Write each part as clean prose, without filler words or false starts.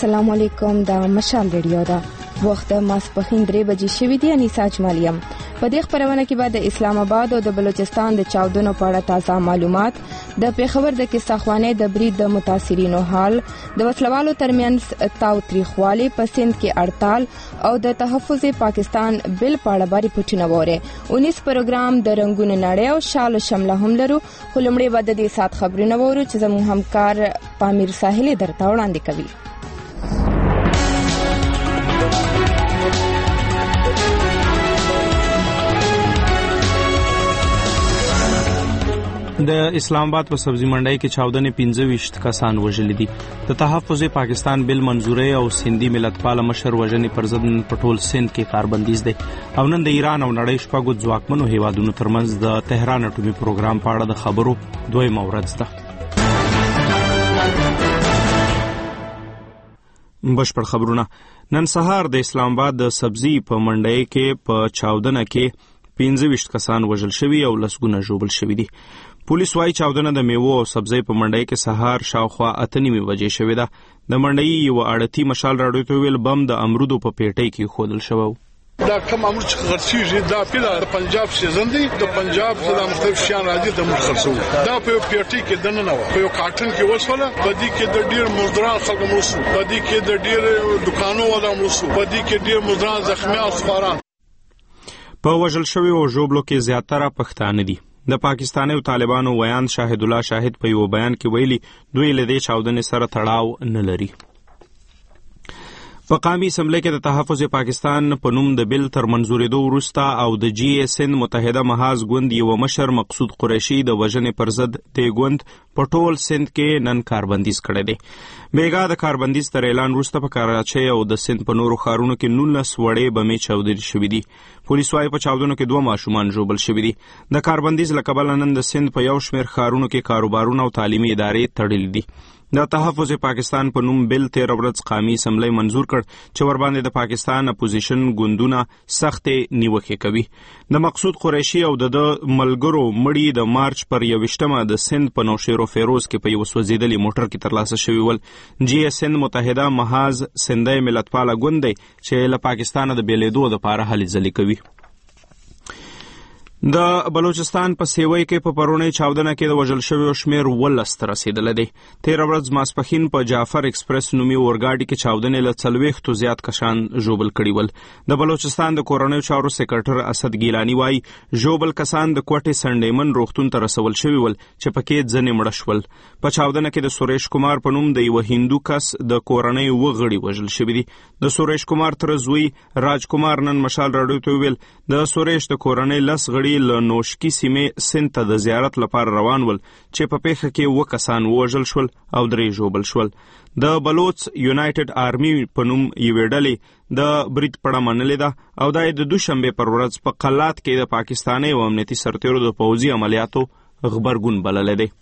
السلام علیکم. د مشال ریډیو دا وخت ماسپخین 3 بجې شوې دي. انیسا اجمالیم په دې خبرونه کې بعد د اسلام آباد او د بلوچستان د چاودنو په اړه تازه معلومات، د پیښور د کیساخوانې د برید د متاثرینو حال، د وسلوالو ترمنځ تاوتریخوالي په سند کې اړتال او د تحفظ پاکستان بل په اړه باري پټونه وره. 19 پروګرام د رنگونو نړۍ او شال شمله هم لرو. خلمړې بعد د سات خبرونه وره چې زموږ همکار پامیر ساحلي درته وړاندې کوي. د اسلام آباد په سبزی منډای کې چاودنې 25 کسان وژل دي. د تحفظ پاکستان بل منزوري او سندي ملتپال مشر وژنې پر ضد په ټول سند کې کاربندیز دی او نن د ایران او نړۍ شپږو ځواکمنو هیوادونو ترمنځ د تهران اټومي پروګرام په اړه د خبرو دویمه ورځ ده. بشپړ خبرونه. نن سهار د اسلام آباد د سبزی په منډای کې په چاودنه کې 25 کسان وژل شوي او لسګونه ژوبل شوي دي. پولیس وايي چاودنه د میوو او سبزی په منډای کې سهار شاوخوا 8:30 بجې شوې ده. د منډای یو اړتي مشال راډیو ته ویل بم د امرودو په پیټۍ کې خودل شوی. دا کوم امر چې خرڅیږي دا په پنجاب سیزن دی، د پنجاب د مختلف شیان راځي د مخ خرڅو دا په پیټۍ کې دنه نه و، په کارټن کې وسوله، په دې کې د ډیر مزدوران خلک مرسو، په دې کې د ډیر دکانو ولا مرسو، په دې کې ډیر مزدوران زخمی او سپاران. په وژل شوی او ژوبلو کې زیاتره پښتانه دي. د پاکستاني او طالبانو ویان شاهد الله شاهد په یو بیان کې ویلي دوی له دې چاودنې سره تړاو نه لري. په قومي اسمبلی کې د تحفظ پاکستان په نوم د بل تر منزورېدو وروسته او د جی اس ان متحده محاذ ګوند یو مشر مقصود قریشي د وژنې پر ضد د ګوند په ټول سند کې نن کاربندیز کړی دی. بیګا د کاربندیز تر اعلان وروسته په کراچۍ او د سند په نورو ښارونو کې 19 وړې بمې چاودل شوي دي. پولیس وايي په چاودنو کې 2 ماشومان ژوبل شوي دي. د کاربندیز له کبله نن د سند په یو شمېر ښارونو کې کاروبارونه او تعلیمي ادارې تړلې دي. د تحفظ پاکستان په نوم بل 13 ورځ قومي اسمبلی منزور کړ چې ور باندې د پاکستان اپوزیشن ګوندونه سخت نیوکه کوي. د مقصود قریشي او د ملګرو مړی د مارچ پر 21مه د سند په نوشیر او فیروز کې په یو سوځیدلي موټر کې ترلاسه شوی ول. جی اس ان متحده محاذ سندي ملتپال ګوند دی چې له پاکستان د بیلیدو لپاره هلې ځلې کوي. د بلوچستان په سیوی کې په پرونی چاودنه کې د وژل شویو شمیر 19 ته رسیدلی دی. 13 ورځ ماسپښین په جعفر ایکسپریس نومي اورګاډي کې چاودنې له 40 زیات کسان ژوبل کړي ول. د بلوچستان د کورنیو چارو سیکرټر اسد ګیلانی وایي ژوبل کسان د کوټې سنډیمن روغتون ته رسول شوي ول چې پکې ځنې مړه شول. په چاودنه کې د سوریش کمار په نوم د یو هندو کس د کورنۍ وغړي وژل شوي دي. د سوریش کمار تر زوی راج کمار نن مشال راډیو ته ویل د سوریش د کورنۍ 10 غړي له نوشکی سیمې سند ته د زیارت لپاره روان ول چې په پیښه کې 2 کسان وژل شول او 3 ژوبل شول. د بلوچ یونایټډ آرمي په نوم یوې ډلې د برید پړه منلې ده او دا د دوشنبه پر ورځ په قلات کې د پاکستاني او امنیتي سرتیرو د پوځي عملیاتو خبرګون بللی دی.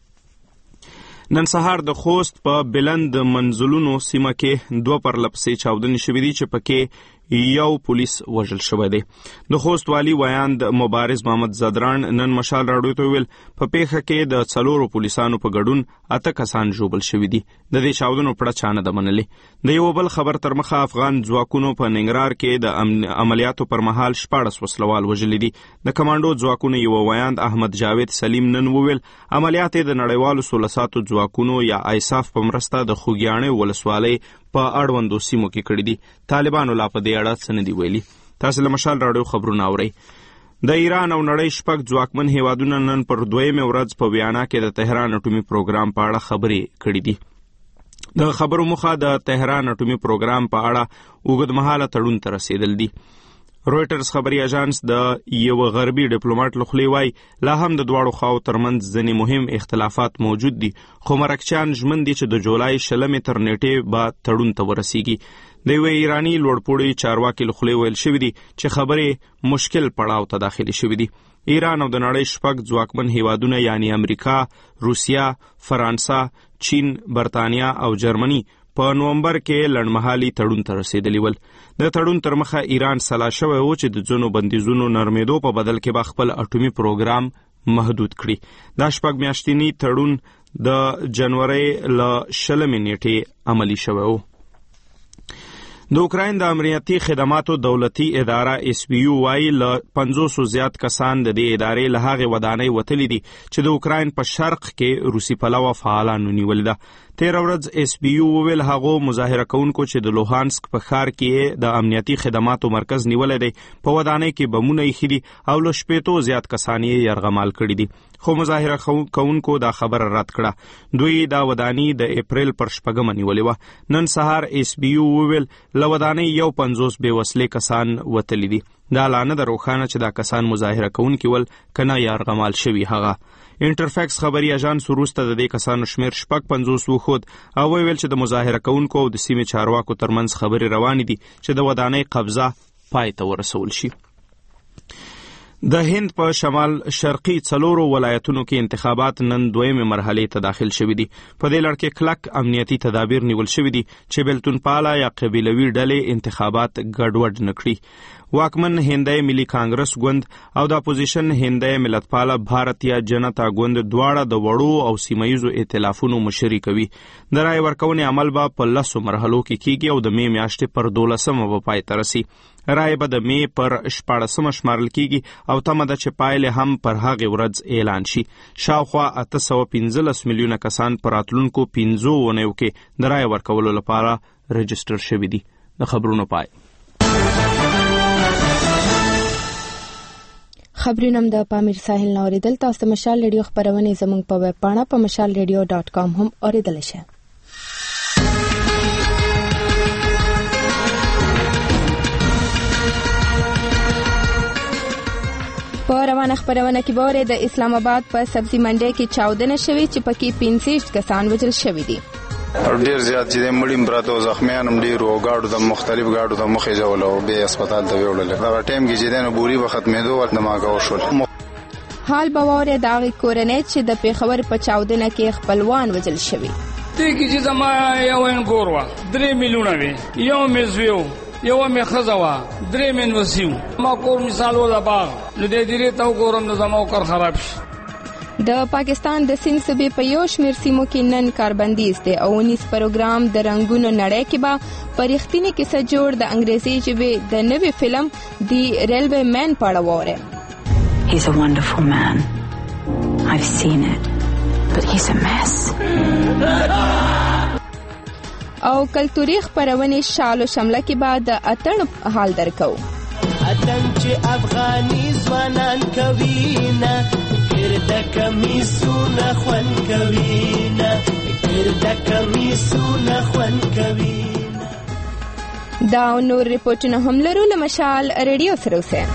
نن سهار د خوست په بلند منزلونو سیمه کې 2 پرلپسې چاودنې شوې دي چې پکې یو پولیس وژل شوی دی. د خوست والی ویاند مبارز محمد زدران نن مشال راډیو ته ویل په پیښه کې د 4 پولیسانو په ګډون 8 کسان ژوبل شوي دي. د دې چاودنو پړه چا نه ده منلې. د یو بل خبر تر مخه افغان ځواکونو په ننګرهار کې د عملیاتو پر مهال 14 وسلوال وژلي دي. د کمانډو ځواکونو یو ویاند احمد جاوید سلیم نن وویل عملیات د نړیوالو سولساتو ځواکونو یا ایساف په مرسته د خوږیاڼي ولسوالۍ په اړوندو سیمو کې کړي دي. طالبانو لا په دې اړه څه نه دي ویلي. تاسو له مشال راډیو خبرونه اورئ. د ایران او نړۍ شپږ ځواکمن هیوادونه نن پر 2مه ورځ په ویانا کې د تهران اټومي پروګرام په اړه خبرې کړي دي. د خبرو مخه د تهران اټومي پروګرام په اړه اوږدمهاله تړون ته رسیدل دي. رویټرز خبري اژانس د یو غربي ډیپلوماټ لخوا وایي لا هم د دواړو خواو ترمنځ ځینې مهم اختلافات موجود دي خو مرکچیان ژمن دي چې د جولای 20 تر نیټې به تړون ته ورسیږي. د یو ایرانی لوړپوړي چارواکي لخوا ویل شوي دي چې خبرې مشکل پړاو ته داخلي شوي دي. ایران او د نړۍ شپږ ځواکمن هیوادونه یعنی امریکا، روسیا، فرانسه، چین، برطانیا او جرمني په نومبر کې لړمحالي تړون ته رسیدلی ول. د تړون تر مخه ایران سلا شوی و چې د ځینو بندیزونو نرمېدو په بدل کې به خپل اټومي پروګرام محدود کړي. دا 6 میاشتنی تړون د جنوري ل 20 نیټې عملی شوی و. د اوکراین د امنیتي خدماتو دولتي اداره SBU وايي له 500 زیات کسان د دې ادارې له هغې ودانۍ وتلي دي چې د اوکراین په شرق کې روسي پلوه فعالانو نیولې ده. تېره ورځ SBU وویل هغو مظاهره کوونکو چې د لوهانسک په ښار کې د امنیتي خدماتو مرکز نیولی دی په ودانۍ کې بمونه ایښي دي او له 80 زیات کسان یې یرغمال کړي دي، خو مظاهره کوونکو دا خبره رد کړه. دوی دا ودانۍ د اپریل پر 6 نیولې وه. نن سهار SBU وویل له ودانۍ 50 بې وسلې کسان وتلي دي. دا لا نه ده روښانه چې دا کسان مظاهره کوونکي ول که نه یرغمال شوي هغه. انټرفیکس خبري اژانس وروسته د دې کسانو شمیر 50 وښود او ویل چې د مظاهره کوونکو او د سیمې چارواکو ترمنځ خبرې روانې دي چې د ودانۍ قبضه پای ته ورسول شي. د هند په شمال شرقي 4 ولایتونو کې انتخابات نن 2مې مرحلې ته داخل شوي دي. په دې لړ کې کلک امنیتي تدابیر نیول شوي دي چې بیلتونپاله یا قبیلوي ډلې انتخابات ګډوډ نه کړي. واکمن هندی ملي کانګرس ګوند او د اپوزیشن هندی ملتپاله بھارتیا جنتا ګوند دواړه د وړو او سیمایزو ائتلافونو مشري کوي. د رای ورکونې عمل به په 10 مرحلو کې کیږي او د مې میاشتې پر 12 به پای ته رسي. رای به د مې پر 14 شمارل کیږي او تمه ده چې پایلې هم پر هغې ورځ اعلان شي. شاوخوا 815 میلیونه کسان په راتلونکو 5 اونیو کې د رای ورکولو لپاره رجسټر شوي دي. د خبرونو پای. خبرونه د پامیر ساحل نه اوریدل. تاسو مشال ریډیو خبرونه زموږ په ویب پاڼه په mashalradio.com هم اوریدل شئ. په روانه خبرونه کې به د اسلام آباد په سبزی منډي کې چاودنه شوې چې پکې 65 کسان وژل شوي دي. ډیر زیات چې مړیم پراته زخمیان هم ډیر او گاډو د مختلف گاډو ته مخې جوړول او به هسپتال ته وړل. دا ټیم کې چې دنه بوري به ختمېدو ورته ماګه وشول. حال باور د کورنۍ چې د پیښور په چاودنه کې خپلوان وژل شوي. دې کې چې زما یو انګوروا 3 میلیونه وي، یو مزویو یو مې خزوا 3 من وسیو ما کور مثال ولا باغ نو دې دې ته وګورم نو زما کور خراب شي. د پاکستان د سند صوبې په یو شمېر سیمو کې نن کاربندیز دی او 19 پروګرام د رنگونو نړۍ کې به په رښتینې کیسه جوړ د انګریزي ژبې د نوي فلم دی ریلوے مین په اړه وره. He's a wonderful man. I've seen it, but he's a mess. او کلتوري خبرونه شالو شمله کې بعد اتن حال درکو. اتن چې افغاني ځوانان کوي ګرده کمیسونه خوان کوي ګرده کمیسونه خوان کوي. دا نور ریپورتونه هم لرو له مشال ریډیو سره اوسه.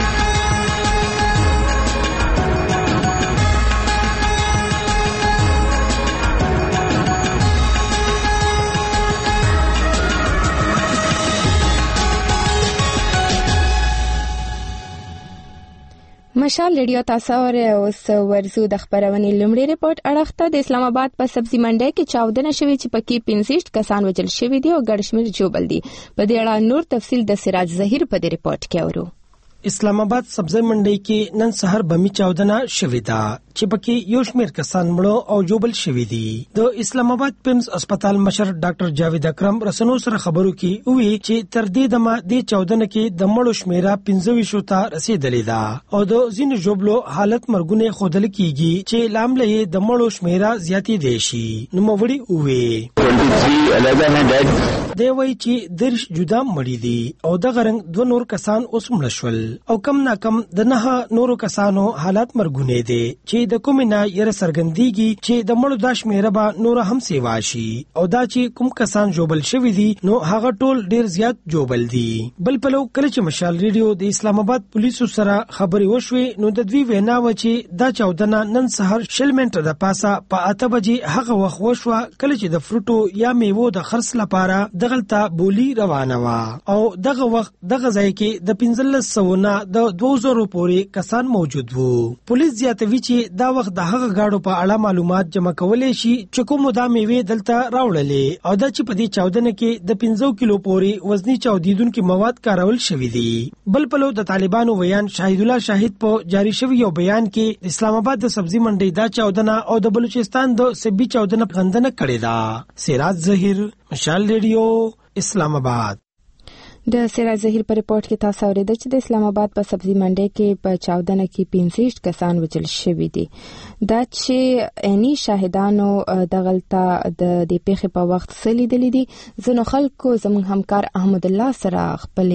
مشال ریډیو تاسو اوس ورزو د خبرونې لومړی ریپورت اړخته. د اسلام آباد په سبزی منډي کې چاودنه شوې چې پکې 65 کسان وژل شوي دي او ګډ شمېر جوړل دي. په دې اړه نور تفصیل د سراج ظهیر په دې ریپورت کې اورو. اسلام آباد سبزی منډي کې نن سحر بمی چاودنه شوې ده چې پکې یو شمېر کسان مړو او جوبل شوي دي. د اسلام آباد پیمز هسپتال مشر ډاکټر جاوید اکرم رسنو سره خبرو کې وی چې تر دې دمه د چاودنه کې د مړو شمیره 25 ته رسیدلې ده او د ځینو جوبلو حالت مرګونه خودل کیږي چې لاملې د مړو شمیره زیاتې دي شي. نو موړي وی 23 علاوه نه دی وی چې درش جدا مړي دي او د غرنګ 2 نور کسان اوس مړ شول او کم نا کم د 9 نورو کسانو حالت مرګونه دي چې د کومه یې سرګندېږي چې د مړو د شمیره به نور هم سیوا شي او دا چې کوم کسان جوبل شوی دي نو هغه ټول ډیر زیات جوبل دي. بل پلو کله چې مشال ریډیو د اسلام آباد پولیسو سره خبري وشوي نو د دوی وینا و چې دا چاودنه نن سحر شلمنټ د پاسه په 8 بجې هغه وخت وشوه کله چې د فروټو یا میوو د خرڅ لپاره دغلطه بولی روانه و او دغه وخت دغه ځای کې د 1500 نه د 2000 پورې کسان موجود وو. پولیس زیاتوي چې دا وخت د هغه گاډو په اړه معلومات جمع کولې شي چې کوم د میوې دلته راوړلې او دا چې په دې چاودنه کې د 15 کیلو پورې وزنی چاودیدونکو مواد کارول شوې دي. بل پلو د طالبانو ویان شاهد الله شاهد په جاری شوی یو بیان کې اسلام آباد د سبزی منډي دا چاودنه او د بلوچستان د سبي چاودنه غندنه کړې ده. سراج ظهیر مشال ریډیو اسلام آباد. د سراج ظهیر په ریپورت کې تاسو اورېدل چې د اسلام آباد په سبزی منډي کې په 14 کې 65 کسان وژل شوي دي. دا چې عیني شاهدانو د غلطه د پیښې په وخت سلیدلې دي. ځینو خلکو زموږ همکار احمد الله سره خپل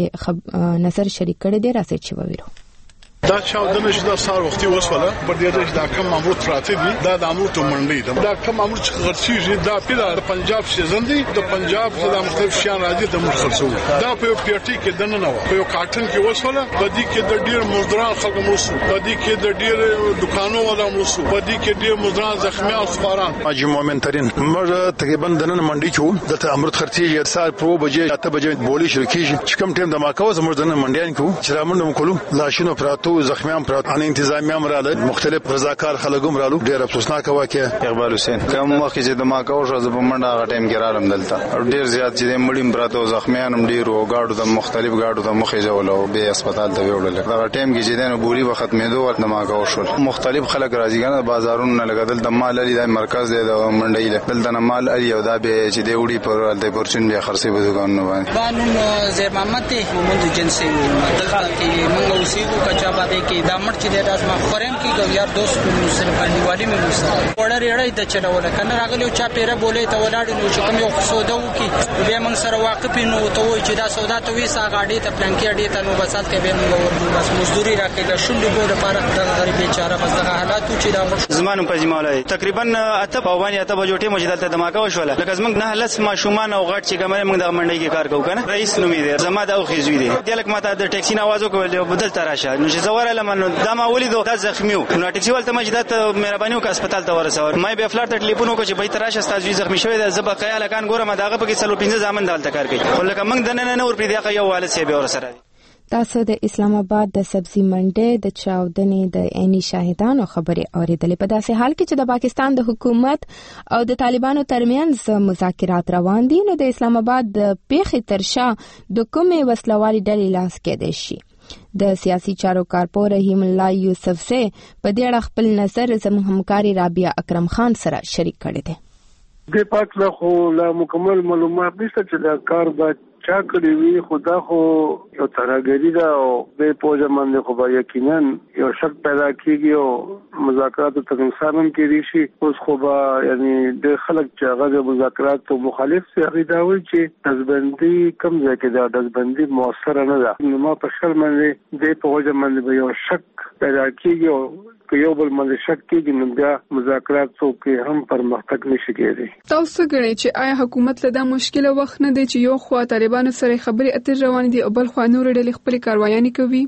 نظر شریک کړی دی. راځي چې وویرو دا چاودنه چې د سار وختي وسوله پر دې چې دا کم مامور پراته دي دا د امور ته منډي دا کم مامور چې غرسي دا پیدا د پنجاب سیزن دي د پنجاب د مختلف شیان راځي د ملک خرڅو دا په پیټي کې دنه نه و په کارټن کې وسوله په دې کې د ډیر مزدوران خلک موسو په دې کې د ډیر دکانو ولا موسو په دې کې ډیر مزدوران زخمي او سپاران اجي مومن ترين مر تقریبا دنه منډي کې د امرت خرڅي یې سال په بجې 8 بجې بولی شروع کیږي چې کم ټیم د ماکاو زموږ دنه منډیان کو چې رامنډم کولو لاشینو پراتو زخمیان پرات ان انتظامیه مراله مختلف رضاکار خلګوم رالو ډیر افسوسناک واقعیا. اقبال حسین کوم وخت چې د ماکاو شو زب منډه غټیم کې رالم دلته ډیر زیات چې مړیم پراتو زخمیان ډیر او گاډو د مختلف گاډو د مخې جوړو به هسپتال ته وړل دا ټیم کې چې دنه بوري وخت ختمېدو ورته ماکاو شو مختلف خلک راځي ګنه بازارونو نه لګدل د مال لري د مرکز د منډي له دلته مال لري او دا به چې دی وړي پر د پرچن بیا خرڅي په دکانونو باندې قانون زیر محمد محمد جنسي دلته کې موږ اوسېږو کچا باندې کې دا مړ چې د اسما خورم کې یو یار دوست سره باندې والی مې وسره وړر یړې د چلول کنه راغلی چا پیره بولې ته ولاړ نو چې کوم یو سودا وکي به موږ سره واقف نو ته وای چې دا سودا ته وې سا غاډي ته پلانکی اډي ته نو بسات کې به موږ ورته بس مزدوري راکې شونډې ګوره لپاره د غریب بیچاره بس دغه حالات چې دا زمانو په جماله تقریبا اته په باندې اته بجوټه مجدل ته دماکا وشوله لکه زمنګ نه لس ماشومان او غټ چې ګمره موږ د منډي کې کار کوو کنه رئیس نومې دی زما دا خېزوی دی دلک ماته د ټیکسي نوازو کول بدل تراشه نو چې زوره لمنو دا ما ولیدو دا زخمیو نو ټیکسي ولته مجدد مهرباني وکړه هسپتال ته ورسول مې به فلر ته ټلیفون وکړ چې به تراشه استاد زخمی شوی د زبا خیال کان ګوره ما داغه په کې 15 ځامن دالته کار کوي خو لکه موږ د نه اور پری دی یو والد سی به ور سره تاسو د اسلام آباد د سبزی منډي د چاودنې د عیني شاهدانو خبرې اوریدلې په داسې حال کې چې د پاکستان د حکومت او د طالبانو ترمنځ مذاکرات روان دي نو د اسلام آباد د پیښې ترشا د کومې وسلوالي ډلې لاس کې دي شي د سیاسي چارو کارپور رحیم الله یوسف سے په دې اړه خپل نظر زموږ همکاري رابعه اکرم خان سره شریک کړی دی. د پاک له خو لا مکمل معلومات نشته چې دا کار به چا کړی وي خدا خو یو ترګری دا او به پوجا باندې خو به یقینا یو شک پیدا کیږي او مذاکرات ته انسانم کې ریشي اوس خو به یعنی د خلک چې هغه د مذاکرات ته مخالف سي هغه دا وایي چې دزبندي کم ځای کې دا دزبندي موثر نه ده نو ما په خپل باندې د پوجا باندې به یو شک پیدا کیږي او یو بل باندې شک کېږي نو بیا مذاکرات څوک هم پرمختګ نشي کېدی. تاسو ګڼئ چې آیا حکومت له دا مشکله وخت نه دی چې یو خوا طالبانو سره خبرې اترې روان دي او بل خوا نور ډلې خپل کاروایانې کوي؟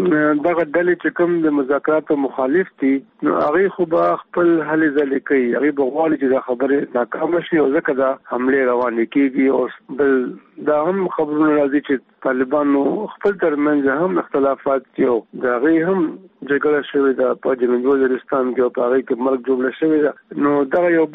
دغه ډلې چې کوم د مذاکراتو مخالف دي نو هغه خو به خپل هلې ځلې کوي هغه به غواړي چې دا خبره ناکام شي او ځکه دا حمله روانې کیږي او بل دا هم خبرونه راځي چې طالبانو خپل ترمنځ هم اختلافات دي دا غي هم جګړه شوې ده په جنوبي وزیرستان کې او په هغه کې مرګ جوړ شوی ده نو دا یو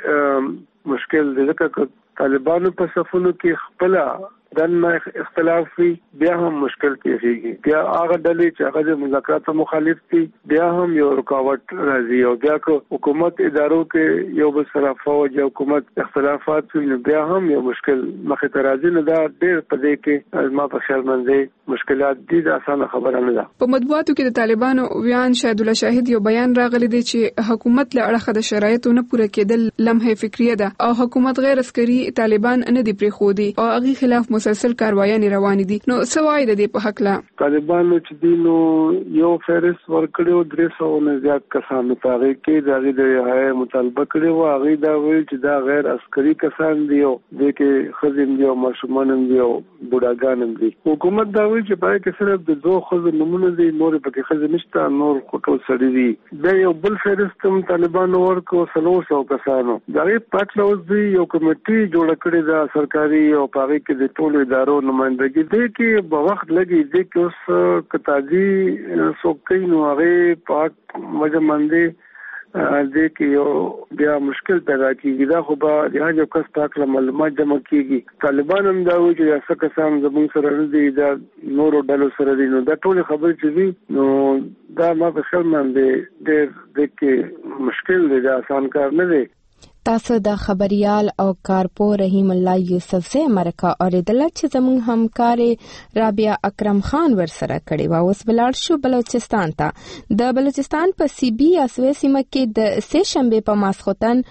بل مشکل دی ځکه طالبانو په صفونو کې خپل دنه اختلاف وي بیا هم مشکل کېږي بیا هغه ډلې چې هغه د مذاکراتو مخالف دي بیا هم یو رکاوټ راځي او بیا که حکومت ادارو کې یو بل سره فوج او حکومت اختلافات وي بیا هم یو مشکل مخې ته راځي نو دا ډېر په دې کې ما په خیال باندې مشکلات دي دا اسانه خبره نه ده. په مطبوعاتو کې د طالبانو ویان شاهد الله شاهد یو بیان راغلی دی چې حکومت له اړخه د شرایطو نه پوره کېدل لمحه فکریه ده او حکومت غیر عسکري طالبان نه دی پریخودي او هغه خلاف مسلسل کاروایانې روان دي نو سوای د دې په حق لا طالبانو چې دینو یو فهرست ورکړو 300 نه زیات کسانو ته کې دغه د رهایی مطالبه کړو هغه دا ویل چې دا غیر عسکري کسان دي او د کې خزم دي او ماشومان دي او بوډاګان دي حکومت دا ویل چې پای کې صرف د دوه خزم نمونه دي نور پکې خزم نشته نور کوټو سړي دي دا یو بل فهرست هم طالبانو ورکو 300 کسانو دا پټ لوز دی یو کمیټي جوړ کړی دا سرکاري او پاره کې د ټولو ادارو نمائندګي دي کې په وخت لګي دي کې اوس کتاجي سوکې نو هغه پاک مجمندي دې کې یو بیا مشکل پیدا کیږي دا خو به د هغه کس پاک معلومات جمع کیږي طالبان هم دا وایي چې څه کسان زموږ سره دي دا نورو ډلو سره دي نو دا ټول خبرې چې دي نو دا ما په خیال باندې ډېر کې مشکل دی دا آسان کار نه دی. تاسو د خبريال او کارپو رحیم الله یوسف سے مرکه اوریدله چې زموږ همکار رابعه اکرم خان ورسره کړي و. اوس بلار شو بلوچستان ته. د بلوچستان په سی بی اسوي سیمه کې د سه شنبه په ماسختن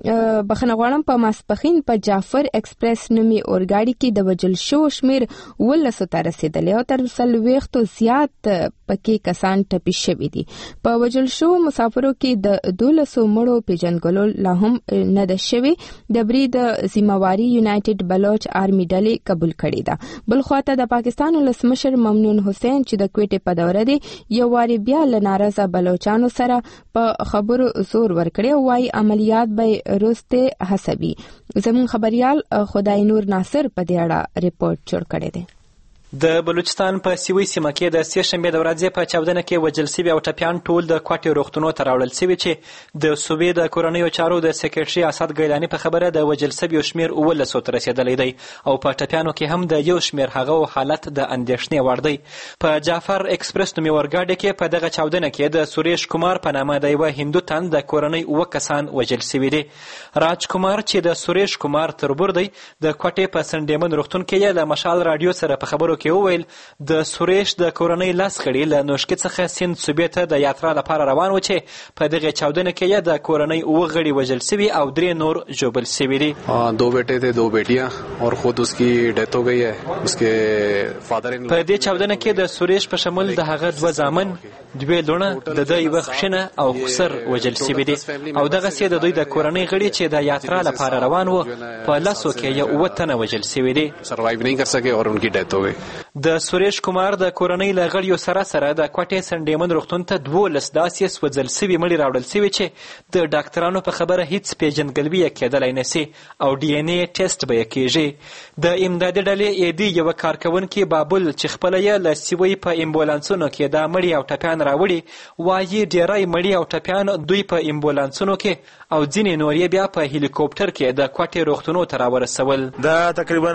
بخنه غواړم په ماسپخین په جعفر ایکسپریس نومي اورګاډي کې د وجل شو شمیر 1900 ته رسیدلی او تر 40 زیات پکې کسان ټپي شوي دي. په وجل شو مسافرو کې د 1200 مړو پیژنګلو لا هم نه ده شوي. د برید ذمہواری یونایټډ بلوچ آرمی ډلې قبول کړې ده. بل خواته د پاکستان ولسمشر ممنون حسین چې د کوټې په دوره دی یو واری بیا له ناراضه بلوچانو سره په خبرو زور ورکړي او وايي عملیات به روسته حسابي. زمون خبريال خدای نور ناصر په دې اړه ریپورت جوړ کړی دی. د بلوچستان په سیوی سیمه کې د سه شنبه د ورځې په چاودنه کې وجل شوي او ټپیان ټول د کوټې روغتونو ته راوړل شوي چې د صوبې د کورنیو چارو د سکرټري اسد ګیلانی په خبره د وجل شوي شمیر 1900 ته رسیدلی دی او په ټپیانو کې هم د یو شمیر هغه حالت د اندېښنې وړ دی. په جعفر ایکسپریس نومي اورګاډي کې په دغه چاودنه کې د سوریش کومار په نامه د یو هندو تن د کورنۍ 9 کسان وجل شوي دي. راج کومار چې د سوریش کومار تربور دی د کوټې په سنډیمن روغتون کې له مشال رادیو سره په خبرو کې وویل د سوریش د کورنۍ لاس خړی له نوشکې څخه سند صوبې ته د یاترا لپاره روان و چې په دغه چاودنه کې د کورنۍ 9 غړي وژل شوي او 3 نور ژوبل شوي دي. 2 بیٹے تھے 2 بیٹیاں اور خود اس کی ڈیتھ ہو گئی ہے. اس کے فادر ان په دې چاودنه کې د سوریش په شمول د هغه 2 زامن 2 لونه د دوی وخښنه او خسر وژل شوي دي او دغه سي د دوی د کورنۍ غړي چې د یاترا لپاره روان وو په لاسو کې یو وطن وژل شوي دي. سروایو نه کر سکے اور ان کی ڈیتھ ہو گئی. د سوریش کومار د کورنۍ له غړیو سره د کوټې سنډیمن روغتون ته 12 داسې سوځل شوي مړي راوړل شوي چې د ډاکټرانو په خبره هیڅ پیژندګلوي کېدلای نه سي او ډي ان اي ټیسټ به کېږي. د امدادي ډلې اېدي یو کارکونکي بابل چې خپل یې له سیوی په امبولانسونو کې د مړي او ټپیان راوړي وایي ډیرای مړي او ټپیان دوی په امبولانسونو کې او ځینې نور یې بیا په هلیکوپټر کې د کوټې روغتونو ته راورسول. دا تقریبا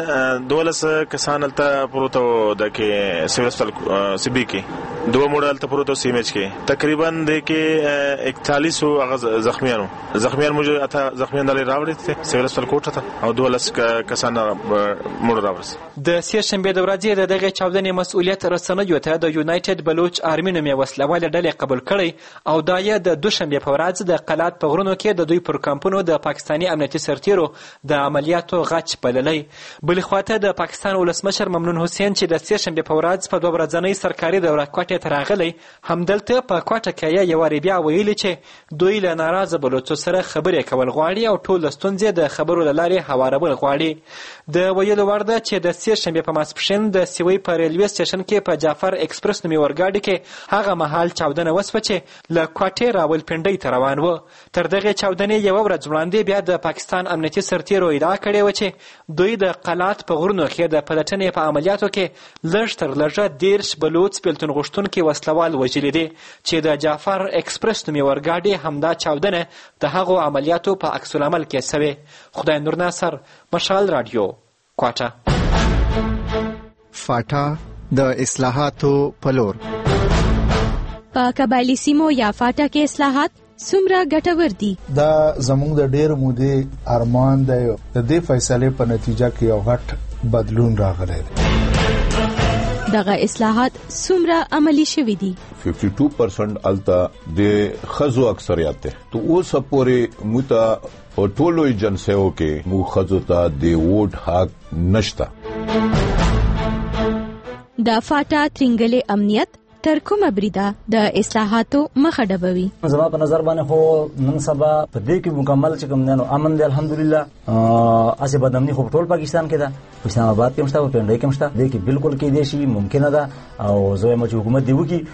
12 کسان الته پروتو د کې سیویل هسپتال سی بی کې 2 مړه الته پروتو سی ام ایچ کې تقریبا د کې 41 زخمیان موږ اته زخمیان دلې راوړل دي سیویل هسپتال کوټه ته او 12 کسان مړه راوړل. د سه شنبه د ورځې دغه چاودنې مسؤلیت رسنیو ته د یونایټډ بلوچ آرمی نومي وسلواله ډلې قبول کړي او دا یې د دوشنبه په ورځ د قلات په غرونو کې د دوی پر کمپونو د پاکستاني امنیتي سرتیرو د عملیاتو غچ بللی. بل خواته د پاکستان ولسمشر ممنون حسین چې د سه شنبه په ورځ په 2 ورځنۍ سرکاري دوره کوټه ته راغلی همدلته په کوټه کې یو واری بیا ویلي چې دوی له ناراضه بلوچو سره خبرې کول غواړي او ټول ستونزې د خبرو لارې هوارول غواړي. د ویلو ورده چې د سه شنبه په ماسپښین د سیوی په ریلوی سټیشن کې په جعفر ایکسپریس نومي اورګاډي کې هغه مهال چاودنه وسوه چې له کوټې راولپنډۍ ته روان و. تر دغه چاودنې یو ورځ وړاندې بیا د پاکستان امنیتي سرتیرو ادعا کړې و چې دوی د قلات په غرونو کې د پلټنې په عملیاتو کې لږ تر لږه 10 بلوچ بیلتون غوښتونکي وسلوال وژلي دي چې د جعفر ایکسپریس نومي اورګاډي همدا چاودنه د هغو عملیاتو په عکس العمل کې سوي. خدای نور ناصر، مشال رادیو، کوټه. فاټا د اصلاحاتو پلور په قبایلی سیمو یا فاټا کې اصلاحات څومره ګټور دي؟ دا زموږ د ډېر مودې ارمان دی. د دې فیصلې په نتیجه کې یو غټ بدلون راغلی دی. دغه اصلاحات څومره عملی شوي دي؟ 52% الته د خزو اکثریت ده. تو اوس پورې موته په ټولو ایجنسیو کې مو خزو ته د ووټ حق نشته. د فاټا ترنګلې امنیت تر کومه بریده د اصلاحاتو مخه ډبوي؟ زما په نظر باندې خو نن سبا په دې کې مکمل چې کوم نه امن دی الحمدلله. اسه بدامني خو ټول پاکستان کې ده، په اسلام آباد کې مشته، په پنډای کې مشته، دې کې بالکل کې دي شي ممکنه ده او زه هم چې حکومت دی وکي.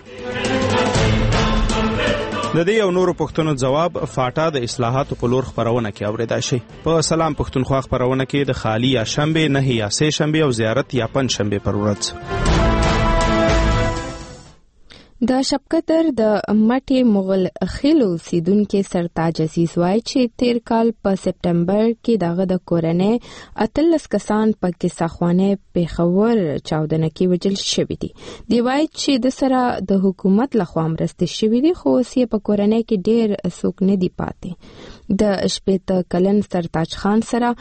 د دې یو نورو پښتنو جواب فاټا د اصلاحاتو په لور خبرونه کې اوریدای شي. په سلام پښتونخوا خبرونه کې د خالی یا شنبه نه یا سه شنبه او زیارت یا پنځ شنبه پر ورځ. د شپکتر د مټي مغل خیلو سیدونکو سرتاج عزیز وای چې 13 کال په سپټمبر کې دغه د کورنۍ 13 کسان په کیساخوانه پیښور چاودنه کې وژل شوی دي. دی وای چې د سره د حکومت لخوا مرسته شوی دي خو اوس په کورنۍ کې ډېر څوک نه دی پاتې. د شپېته کلن سرتاج خان سره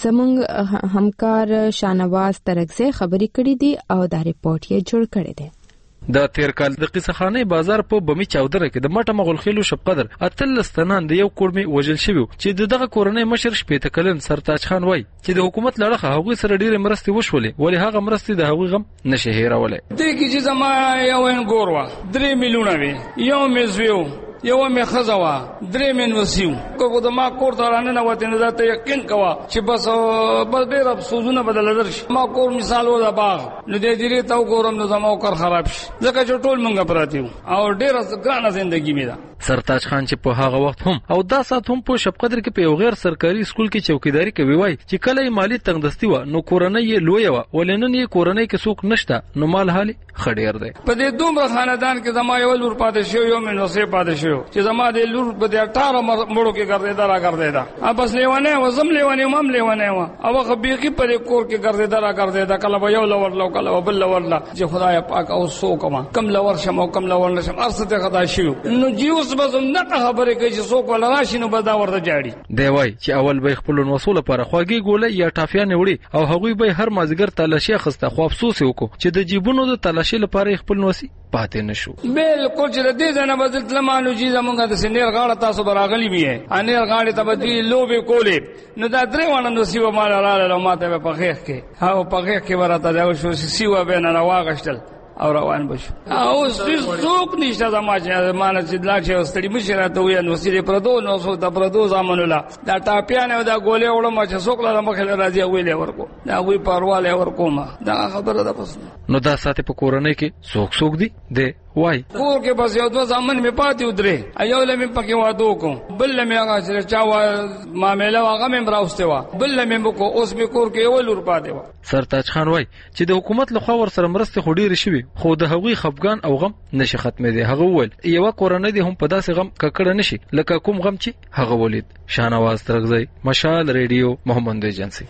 زموږ همکار شانواز ترکزی خبرې کړې دي او دا ریپورت یې جوړ کړی دی. د تیر کال د قصخانه بازار په بمی چاودره کې د مټه مغول خېلو شپقدر اتل ستنان د یو کورمي وجل شوی چې دغه کورنۍ مشر شپېته کلن سرتاج خان وای چې د حکومت لړخه هغوی سره ډېرې مرستې وشولې ولې هغه مرستې د هغوی غم نشي هېرولای. دې کې چې زما یو انګور وا 3 میلیونه وي یو مزویو یو مې خزوا 3 من وسیو کو د ما کور ته رانه وته نه ذات یقین کوا چې بس ډېر افسوسونه بدل درشي. ما کور مثال و دا باغ نو دې دې ته وګورم نو زما کور خراب شي ځکه چې ټول مونږه پراتی او ډېر ګرانه ژوندۍ مې ده. سرتاج خان چې په هغه وخت هم او دا سات هم په شپقدر کې په یو غیر سرکاري سکول کې چوکیداری کوي وای چې کله مالی تنګدستي و نو کورنۍ یې لوی و ولنن یې کورنۍ کې څوک نشته نو مال حالي خډیر دی. په دې دومره خاندان کې زما یو لور پاتې شو یو مې نو سه پاتې شو چې زما د لور په 18 مړو کې ګرځیدا را ګرځیدا ا بس لیوانه و زم لیوانه مم لیوانه و او خبيقي په کور کې ګرځیدا را ګرځیدا کله به یو لور لو کله بل لور لا چې خدای پاک او سو کما کم لور شم او کم لور نشم ارسته خدای شو نو جیوس بزم نه خبره کوي چې څوک ولا راشي نو به دا ورته جاړي دی وای چې اول به خپل وصول لپاره خواږي ګوله یا ټافیان وړي او هغوی به هر مازیګر تلاشي خسته خو افسوس وکړو چې د جیبونو د تلاشي لپاره خپل نوسی پاتې نشو. بالکل چې دې ځنه بدل تلمانو چې زمونږ د سنیر غاړه تاسو براغلی به انیر غاړه ته بدی لوبي کولې نو دا درې ونه نو سیو مال رااله ماته په خېخ کې او په خېخ کې ورته دا شو سیو به نه راواغشتل او روان بشو او څوک نشته زما چې مانه چې لا چې واستړي مشراته وي نو سری پردو نو سو د پردو زامنولا دا ټاپیان او دا ګولې وړم چې څوک لا مخه راځي ویلې ورکو دا وی پرواله ورکوما دا خبره ده پس نو دا ساتي په کورنۍ کې څوک دي د وای کور کې بس یو دوه ځامن می پاتې ودرې ایو لمه پکې وادو کوم بل لمه هغه چې چا معاملې هغه مې راوسته وا بل لمه کو اوس می کور کې یو لور پاتې وا. سرتاج خان وای چې د حکومت له خوا ور سره مرسته خډيري شوی خو د هغوی خفګان او غم نشي ختمې دي. هغه ول یو کورنۍ دي هم په داسې غم ککړه نشي لکه کوم غم چې هغه ولید. شانواز ترغزی مشال ریډیو محمد ایجنسی.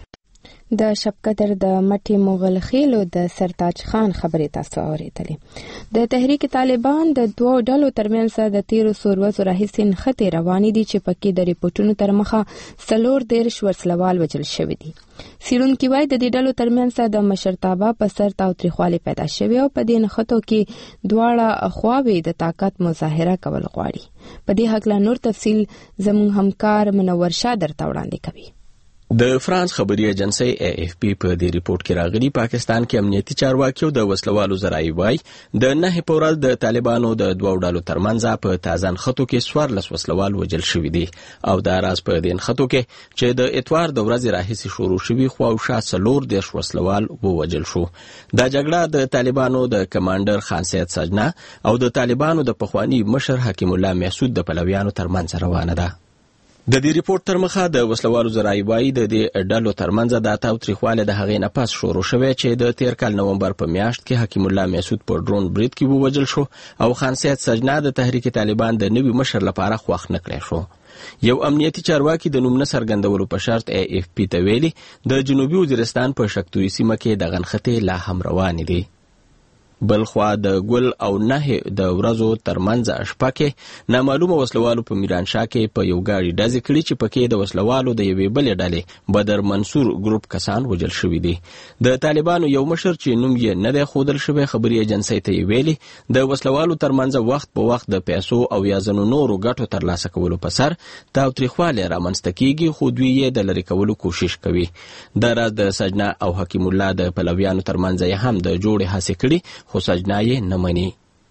د شپقدر د مټي مغل خېلو د سرتاج خان خبرې تاسو اورېدلې. د تحریک طالبان د دوه ډلو ترمنځ د 13 ورځو راهیسې نښتې روانې دي چې پکې د ریپورتونو تر مخه 14 ورسلوال وژل شوي دي. څېړونکي وایي د دې ډلو ترمنځ د مشرتابه په سر تاوتریخوالی پیدا شوی او په دې نښتو کې دواړه خواوې د طاقت مظاهره کول غواړي. په دې هکله نور تفصیل زموږ همکار منور شاه درته وړاندې کوي. د فرانس خبري ایجنسی AFP په دې ریپورت کې راغلي پاکستان کې امنیتي چارواکیو د وسلوالو ذرایع وای د 9 په ورځ د طالبانو د دوه ډلو ترمنځ په تازه نښتو کې 14 وسلوال وژل شوي دي او دا راز په دې نښتو کې چې د اتوار د ورځې راهیسې شروع شوي خو او شا 14 وسلوال ووژل شو. دا جګړه د طالبانو د کمانډر خان سید سجنا او د طالبانو د پخوانی مشر حکیم الله محسود د پلویانو ترمنځ روانه ده. د دې ریپورت تر مخه د وسلوالو ذرایع وایي د دې ډلو ترمنځ د تاوتریخوالی د هغې نه پس شروع شوی چې د تیر کال نومبر په میاشت کې حکیم الله محسود په ډرون برید کې ووژل شو او خان سید سجنا د تحریک طالبان د نوي مشر لپاره خوښ نه کړی شو. یو امنیتي چارواکي د نوم نه څرګندولو په شرط AFP ته ویلي د جنوبي وزیرستان په شکتوري سیمه کې دغه نښتې لا هم روانې دي. بلخوا د ګل او 9 د ورځو ترمنځ شپه کې نامعلومه وسلوالو په میرانشاه کې په یو ګاډي ډزې کړي چې پکې د وسلوالو د یوې بلې ډلې بدر منصور ګروپ کسان وژل شوي دي. د طالبانو یو مشر چې نوم یې نه دی ښودل شوی خبري ایجنسۍ ته یې ویلي د وسلوالو ترمنځ وخت په وخت د پیسو او یا ځینو نورو ګټو ترلاسه کولو په سر تاوتریخوالی رامنځته کیږي خو دوی یې د لرې کولو کوشش کوي. دا راز د سجنا او حکیم الله د پلویانو ترمنځ یې هم د جوړې هڅې کړي خو سجنا یې نه مني.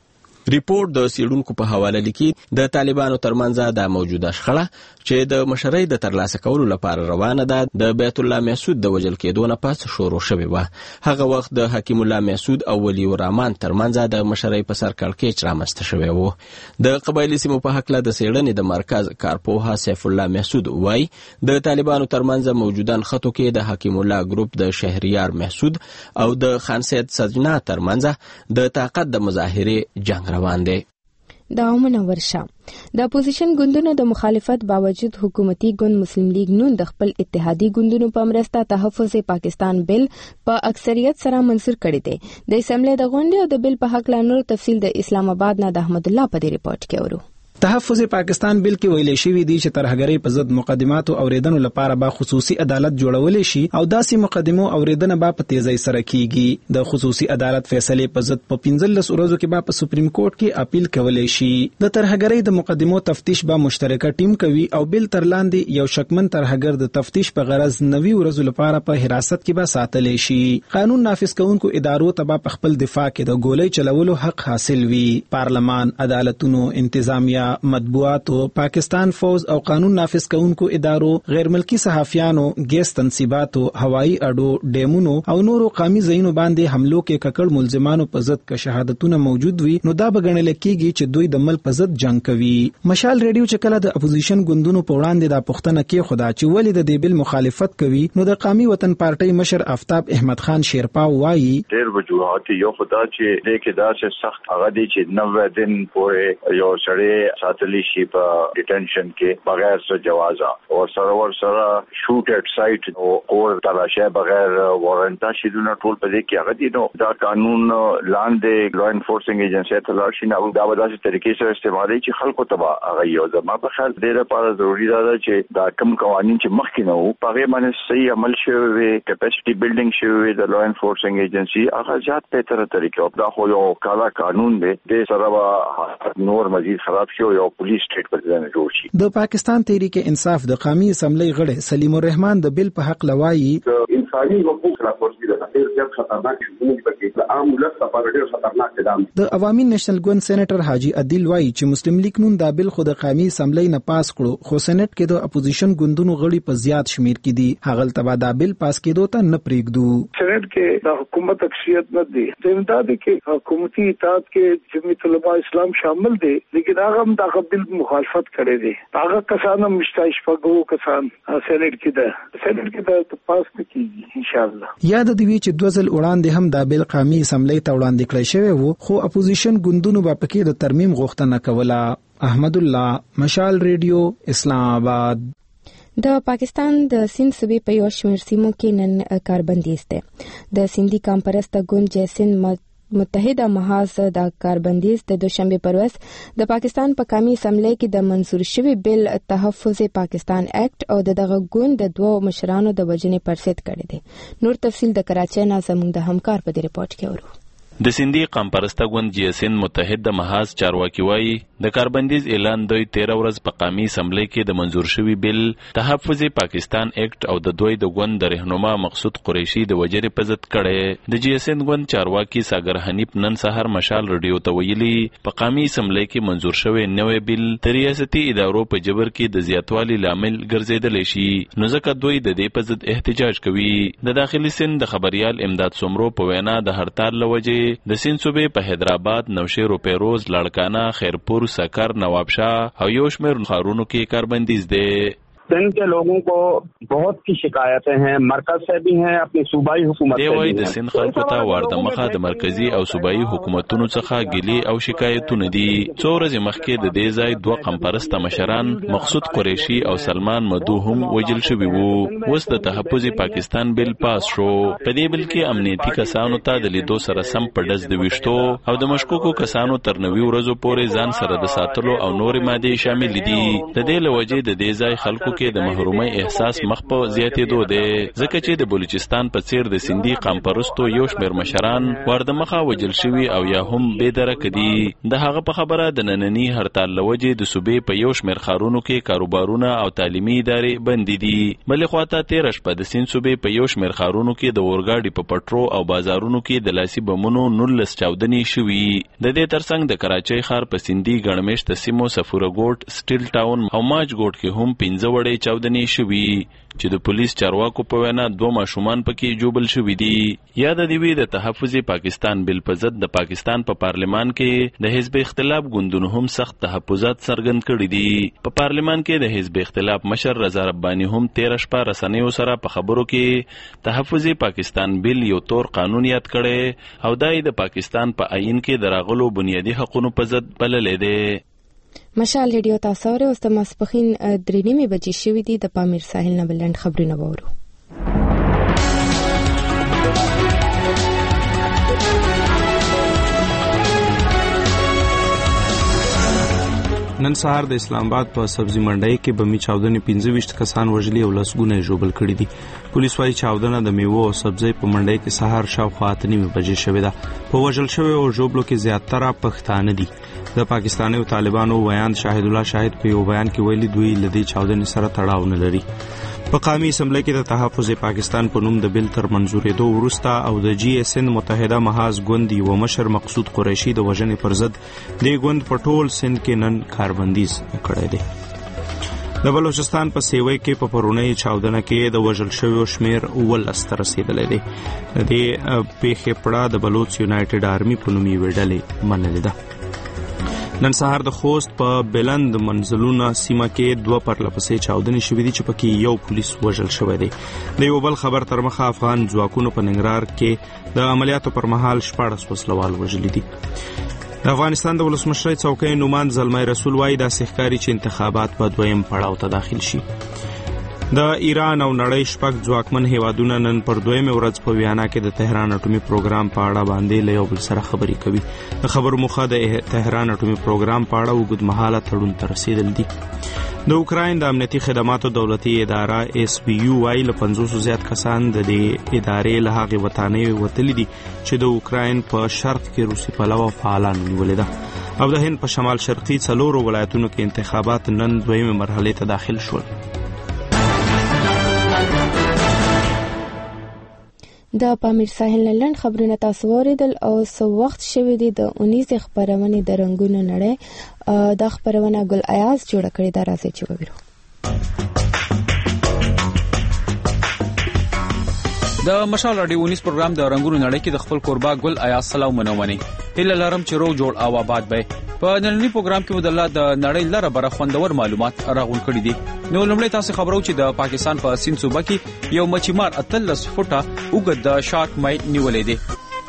ریپورت د څېړونکو په حواله لیکي د طالبانو ترمنځ د موجوده شخړه چې د مشرۍ د ترلاسه کولو لپاره روانه ده د بیت الله محسود د وژل کېدو نه پس شروع شوې وه. هغه وخت د حکیم الله محسود او ولی الرحمن ترمنځ د مشرۍ په سر کړکېچ رامنځته شوی و. د قبایلي سیمو په هکله د څېړنې د مرکز کارپوه سیف الله محسود وایي د طالبانو ترمنځ موجوده نښتو کې د حکیم الله ګروپ د شهریار محسود او د خان سید سجنا ترمنځ د طاقت د مظاهرې جنگ روان دی. دا منور شاه د اپوزیشن ګوندونو د مخالفت باوجود حکومتي ګوند مسلم لیگ نون د خپل اتحادي ګوندونو په مرسته تحفظ پاکستان بل په اکثریت سره منظور کړی دی. د اسمبلی د غونډې او د بل په حق لا نور تفصیل د اسلام آباد نه د احمد الله په دې ریپورت کې اورو. تحفظ پاکستان بل کې ویل شوی دی چې ترهګرۍ په ضد مقدمات اوریدنو لپاره به خصوصي عدالت جوړول شي او داسې مقدمو اوریدنه به په تیزی سره کیږي. د خصوصي عدالت فیصله په ضد په 15 ورځو کې به په سپریم کورټ کې اپیل کولای شي. د ترهګرۍ د مقدمو تفتیش به مشترکه ټیم کوي او بل تر لاندې یو شکمن ترهګر د تفتیش په غرض 90 ورځو لپاره په حراست کې به ساتل شي. قانون نافذ کوونکو ادارو ته به په خپل دفاع کې د ګولۍ چلولو حق حاصل وي. پارلمان، عدالتونو، انتظامیه، مطبوعاتو، پاکستان فوج او قانون نافذ کوونکو ادارو، غیر ملکی صحافیانو، ګیس تنصیباتو، هوایی اډو، ډیمونو او نورو قومي ځایونو باندې حملو کې ککړ ملزمانو په ضد که شهادتونه موجود وي نو دا به ګڼل کېږي چې دوی د ملک په ضد جنگ کوي. مشال ریډیو چې کله د اپوزیشن ګوندونو په وړاندې دا پوښتنه کې خدا چې ولې د دې بل مخالفت کوي نو د قومي وطن پارټۍ مشر آفتاب احمد خان شیرپا وایي ډېر وجوهات یو خدا چې دې کې دا چې سخت هغه دي چې 90 دن پورې یو سړی ساتلی شي په ډیټنشن کې بغیر څه جوازه او سره شوټ اټ سایت او تلاشه بغیر وارنټا شیدونه ټول په دې کې هغه دي. نو دا قانون لاندې لا انفورسینګ ایجنسی ته لاړ شي نو دا به داسې طریقې سره استعمالي چې خلکو ته هغه یو زما په خیال ډېر لپاره ضروری ده چې دا کم قوانين چې مخکې نه وو هغه باندې صحیح عمل شوی وي، کیپاسټي بیلډینګ شوی وي د لا انفورسینګ ایجنسی هغه ځات په تر طریقې دا خو یو کالا قانون دی د سره نور مزید خراب شي او پولیس سټیټ په ځای جوړ شي. د پاکستان تحریک انصاف د قومي اسمبلی غړي سلیم الرحمن د بل په حق لوایي انساني حقوق راپورځي د ډېر زیات خطرناک شګونی پکې د عام ولس لپاره ډېر خطرناک قدم. د عوامي نېشنل ګوند سېنیټر حاجی عادل وایي چې مسلم لیگ نون دا بل خو د قومي اسمبلی نه پاس کړو خو سېنات کې د اپوزیشن ګوندونو غړي په زیات شمیر کې دي هغه تبا دا بل پاس کېدو ته نه پریږدو. سېنات کې د حکومت اکثریت نه دي زموږ د کې حکومتي اطاعت کې جمعیت علماء اسلام شامل دي لیکن هغه هم د بل مخالفت کړي دي. هغه کسان هم مشتاش پګو کسان سېنات کې د پاس کیږي ان شاء الله. یاد دی چې دوزل وړاندې هم د بل قومي اسمبلی ته وړاندې کړی شوی وو خو اپوزیشن ګوندونو په پکې د ترمیم غوښتنه کوله. احمد الله، مشال ریډیو، اسلام آباد. د پاکستان د سند صوبې په یو شمېر سیمو کې نن کاربندیز ده. د سندي کامپرسته ګوند جیسن متحده محاذ د کاربندیز د دوشنبه پر ورځ د پاکستان په قومي اسمبلی کې د منظور شوی بل تحفظ پاکستان اکټ او دغه ګوند د دوه مشرانو د وژنې پرسید کړی دی. نور تفصیل د کراچۍ نه زموږ د همکار په دې ریپورت کې اورو. د سندي قامپرسته ګوند جیسن متحده محاذ چارواکي وایي د کاربندیز اعلان دوی 13 ورځ په قومي اسمبلی کې د منظور شوی بل تحفظ پاکستان اکټ او د دوی د ګوند د رهنما مقصود قریشي د وجرې په ضد کړي. د جیسن ګوند چارواکي ساګر حنیف نن سحر مشال ریډیو ته ویلي په قومي اسمبلی کې منظور شوی نوې بل د ریاستي ادارو په جبر کې د زیاتوالي لامل ګرځیدل شي نو ځکه دوی د دې په ضد احتجاج کوي. د داخلي سند د خبريال امداد سمرو په وینا د هړتال لوجه د سند صوبې په حیدرآباد، نوشهر، پیروز، لاړکانه، خیرپور، سکر، نوابشاه او یو شمېر ښارونو کې کاربندیز دی. सिंध के लोगों को बहुत सी शिकायतें हैं, मरकज से भी हैं, अपनी सूबाई हुकूमत से भी हैं. د سند خلکو ته ورته مخه د مرکزی او صوبایي حکومتونو څخه ګیلي او شکایتونه دي. څو ورځې مخکې د دې ځای دوه قمپرسته مشران مقصود قریشي او سلمان مدو هم وژل شوي وو. اوس د تحفظ پاکستان بل پاس شو. په دې بل کې امنیتي کسانو ته د لیدو سره سم په ډز د ویشتو او د مشکوکو کسانو تر 90 ورځو پورې ځان سره د ساتلو او نورې مادې شامل دي. د دې لوجې د دې ځای خلکو کې د محرومۍ احساس مخ په زیاتېدو دی ځکه چې د بلوچستان په څیر د سندي قامپرستو یو شمېر مشران ورده مخه وژل شوي او یا هم بې درکه دي. د هغه په خبره د ننني هړتال لوجې د صوبې په یو شمېر ښارونو کې کاروبارونه او تعلیمي ادارې بندې دي. بلې خواته تېره شپه د سند صوبې په یو شمېر ښارونو کې د اورګاډي په پټرو او بازارونو کې د لاسي بمونو 19 چاودنې شوي. د دې ترڅنګ د کراچۍ ښار په سندي ګڼمېشته سیمو صفورګوټ، سټیل ټاون او ماجګوټ کې هم 15 وړې چاودنې شوي چې د پولیس چارواکو په وینا 2 ماشومان پکې جوبل شوي دي. یاد دی وی د تحفظ پاکستان بل په ضد د پاکستان په پارلمان کې د حزب اختلاف ګوندونو هم سخت تحفظات څرګند کړي دي. په پارلمان کې د حزب اختلاف مشر رضا رباني هم 13 شپه رسنیو سره په خبرو کې تحفظ پاکستان بل یو تور قانون یاد کړي او دای د پاکستان په آئین کې دراغلو بنیادی حقوقو په ضد بللې ده. مشال ریډیو تاسو اوس د ماسپخین 3:30 بجې شوې دي. د پامیر ساحل نه بلند خبرونه وورو. نن سهار د اسلام آباد په سبزی منډۍ کې بمي چاودنې 25 کسان وژلي او لسګونه ژوبل کړي دي. پولیس وايي چاودنه د میوه او سبزی په منډۍ کې سهار شاوخوا 8:30 بجې شوې ده. په وژل شوی او ژوبلو کې زیاتره پښتانه دي. د پاکستاني او طالبانو ویان شاهد الله شاهد په یو بیان کې ویلي دوی لدی چاودنې سره تړاو نه لري. په قومي اسمبلی کې د تحفظ پاکستان په نوم د بل تر منزورېدو وروسته او د جی اس ان متحده محاذ ګوند یو مشر مقصود قریشي د وژنې پر ضد د ګوند په ټول سند کې نن کاربندیز کړی دی. د بلوچستان په سیوی کې په پرونی چاودنه کې د وژل شویو شمیر 19 ته رسیدلی دی. د پیښې پړه د بلوچ یونایټډ آرمي په نوم یوې ډلې منلې ده. نن سهار د خوست په بلند منزلونه سیمه کې 2 پرلپسې چاودنې شوې دي چې پکې یو پولیس وژل شوی دی. د یو بل خبر تر مخه افغان ځواکونو په ننګرهار کې د عملیاتو پر مهال 14 وسلوال وژلي دي. د افغانستان د ولسمشر څوکۍ نوماند زلمي رسول وايي د سحکاري چې انتخابات په دویم پړاو ته داخل شي. د ایران او نړۍ شپږ ځواکمن هیوادونه نن پر دویمه ورځ په ویانا کې د تهران اټومي پروګرام په اړه باندې له یو بل سره خبرې کوي. د خبرو موخه د تهران اټومي پروګرام په اړه اوږدمهاله تړون ته رسیدل دي. د اوکراین د امنیتي خدماتو دولتي اداره اس بي یو وايي له 500 زیات کسان د دې ادارې له هغې وطنۍ وتلي دي چې د اوکراین په شرق کې روسي پلوه فعالان نیولې ده. او د هند په شمال شرقي 4 ولایتونو کې انتخابات نن دویمه مرحله ته داخل شول. د پامیر ساحل لند خبرونه تاسو اوریدل او سو وخت شوی دی د 19 خبرونه د رنگونو نړۍ د خبرونه ګل ایاز جوړ کړی دا راځي چې وګورو. د مشال رادیو 19 پروګرام د رنگونو نړۍ کې د خپل قربا ګل ایاز سلام منومني هله لرم چې رو جوړ او آباد به په نننی پروګرام کې ودله د نړۍ لره بره خوندور معلومات راغون کړي دي. نو لومړی تاسو خبرو چې د پاکستان په سیند صوبه کې یو مچیمار 13 فوټه اوږد د شارک مای نیولې دي.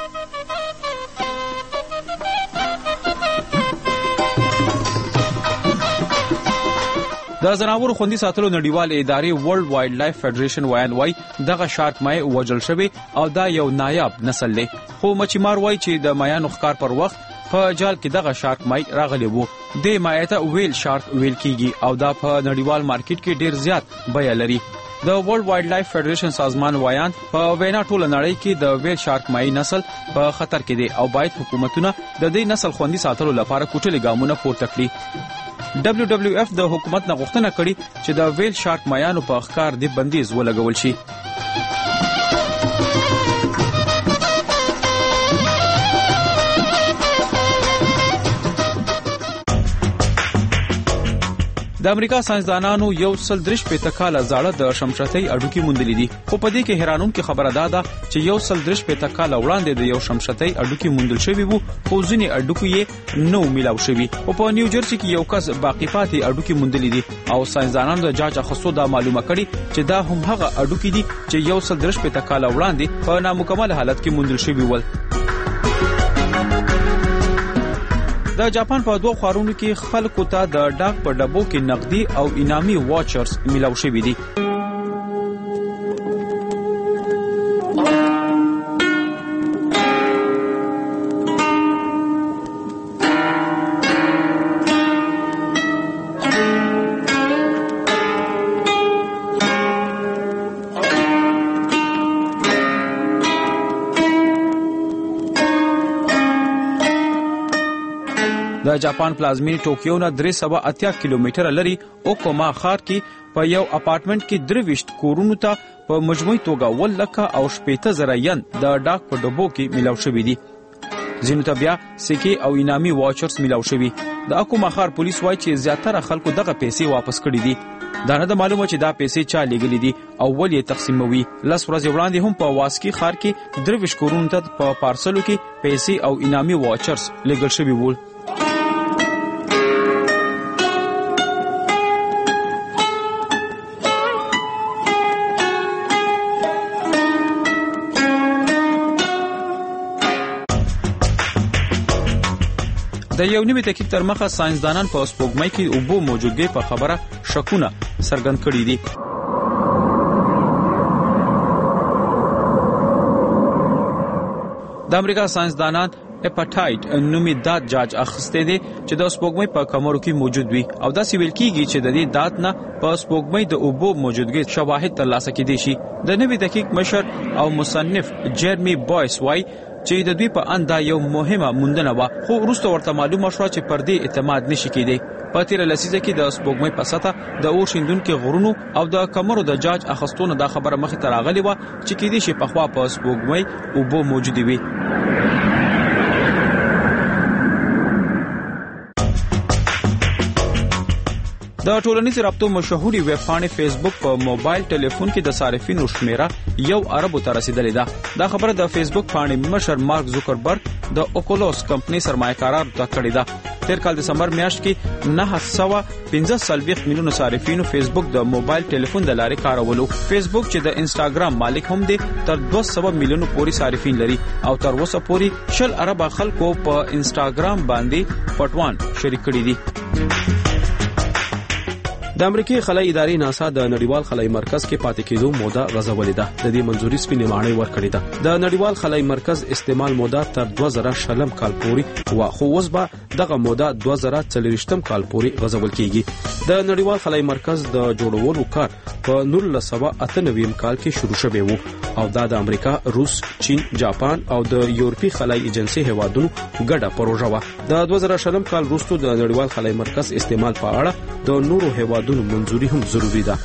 د زناورو خوندي ساتلو نړیوال ادارې ورلد وایلډ لایف فدریشن وای دغه شارک مای وژل شوی او دا یو نایاب نسل دی. خو مچیمار وای چې د مایانو ښکار پر وخت په جال کې دغه شارک مای راغلی وو. د مایته ویل شارک ویل کیږي او دا په نړیوال مارکیټ کې ډیر زیات بیه لري. د ورلد وایلډ لایف فدریشن سازمان وایان په وینا ټول نړۍ کې د ویل شارک مای نسل په خطر کې دی او باید حکومتونه د دې نسل خوندي ساتلو لپاره کوټلې ګامونه پورته کړي. WWF د حکومت نه غوښتنه کړې چې د ویل شارک مایانو په ښکار د بندیز ولګول شي. د امریکا ساينسدانانو یو 103 کاله زاړه د شمشتۍ اډوکی موندلې دي. خو په دې کې حیرانونکې خبره ده چې یو 103 کاله وړاندې د یو شمشتۍ اډوکی موندل شوی وو خو ځینې اډوکی یې نو ملاو شوی او په نیو جرسي کې یو کس باقی پاتې اډوکی موندلې دي او ساينسدانانو د جاج اخستو دا معلومه کړي چې دا هم هغه اډوکی دي چې یو 103 کاله وړاندې په نامکمل حالت کې موندل شوی ول. د جاپان په 2 خارونو کې خلکو ته د ډاک په ډبو کې نقدي او انامي واچرز ملاو شوي دي. د جاپان پلازمینی ټوکیو نه 380 کیلومتره لري اوکوما ښار کې په یو اپارټمنټ کې 23 کورونو ته په مجموعي توګه 1,80,000 ین د ډاک په ډبو کې ملاو شوي دي. ځینو ته بیا سکې او انامي واچرز ملاو شوي. د اوکوما ښار پولیس وایي چې زیاتره خلکو دغه پیسې واپس کړي دي. دا نه د معلومه چې دا پیسې چا لګلې دي او ول یې تقسیموي. لس ورځې وړاندې هم په واسکی ښار کې 23 کورونو ته په پارسلو کې پیسې او انامي واچرز لګل شوي وو. د یو نوي تحقیق تر مخه ساينسدانان په سپوږمۍ کې اوبو موجودګۍ په خبره شکونه څرګند کړي دي. د امریکا ساينسدانان اپاټایټ نومي داد جاج اخیسته دي چې د سپوږمۍ په کمرو کې موجود وي او دا سیویل کیږي چې د دې داد نه په سپوږمۍ د اوبو موجودګي شواهد ترلاسه کیدي شي. د نوي دقیق مشر او مصنف جيرمي بويس وايي چې د دوی په اندا یو مهمه موندنه و، خو وروسته ورته معلومه شوه چې پر دې اعتماد نشي کېدی. په تیره لسیزه کې د سپوږمۍ په سطح د اور شیندونکو غرونو او د کمرو د جاج اخستونه دا خبره مخې ته راغلی و چې کېدی شي په خوا په سپوږمۍ اوبو موجود وي. د ټولنیزو رابطو مشهوري ویب پاڼې فیسبوک په موبایل ټلیفون کې د صارفینو شمیره 1 ارب ته رسیدلې ده. دا خبره د فیسبوک پاڼې مشر مارک زوکربرګ د اوکولوس کمپنی سرمایه‌کارانو ته کړې ده. تیر کال دسمبر میاشت کې 915 میلیونه صارفینو فیسبوک د موبایل ټلیفون د لارې کارولو. فیسبوک چې د انستاګرام مالک هم دی تر 200 میلیونه پوري صارفین لري او تر اوسه پوري 10 ارب خلکو په انستاګرام باندې پټوان شریک کړي دي. د امریکای خلای ادارې ناسا د نړیوال خلای مرکز کې پاتې کېدو موده غځولې ده. د دې منځوري سپینې ماڼۍ ورکړې ده. د نړیوال خلای مرکز استعمال موده تر 2000 کال پوري و، خو اوس به دغه موده 2040 کال پوري غځول کیږي. د نړیوال خلای مرکز د جوړولو کار په 1998 کال کې شروع شوی و او دا د امریکا، روس، چین، جاپان او د یورپی خلای ایجنسی هوادونو ګډه پروژه و. د 2020 کال وروسته د نړیوال خلای مرکز استعمال په اړه د نورو هوادونو منځوري هم ضروری ده.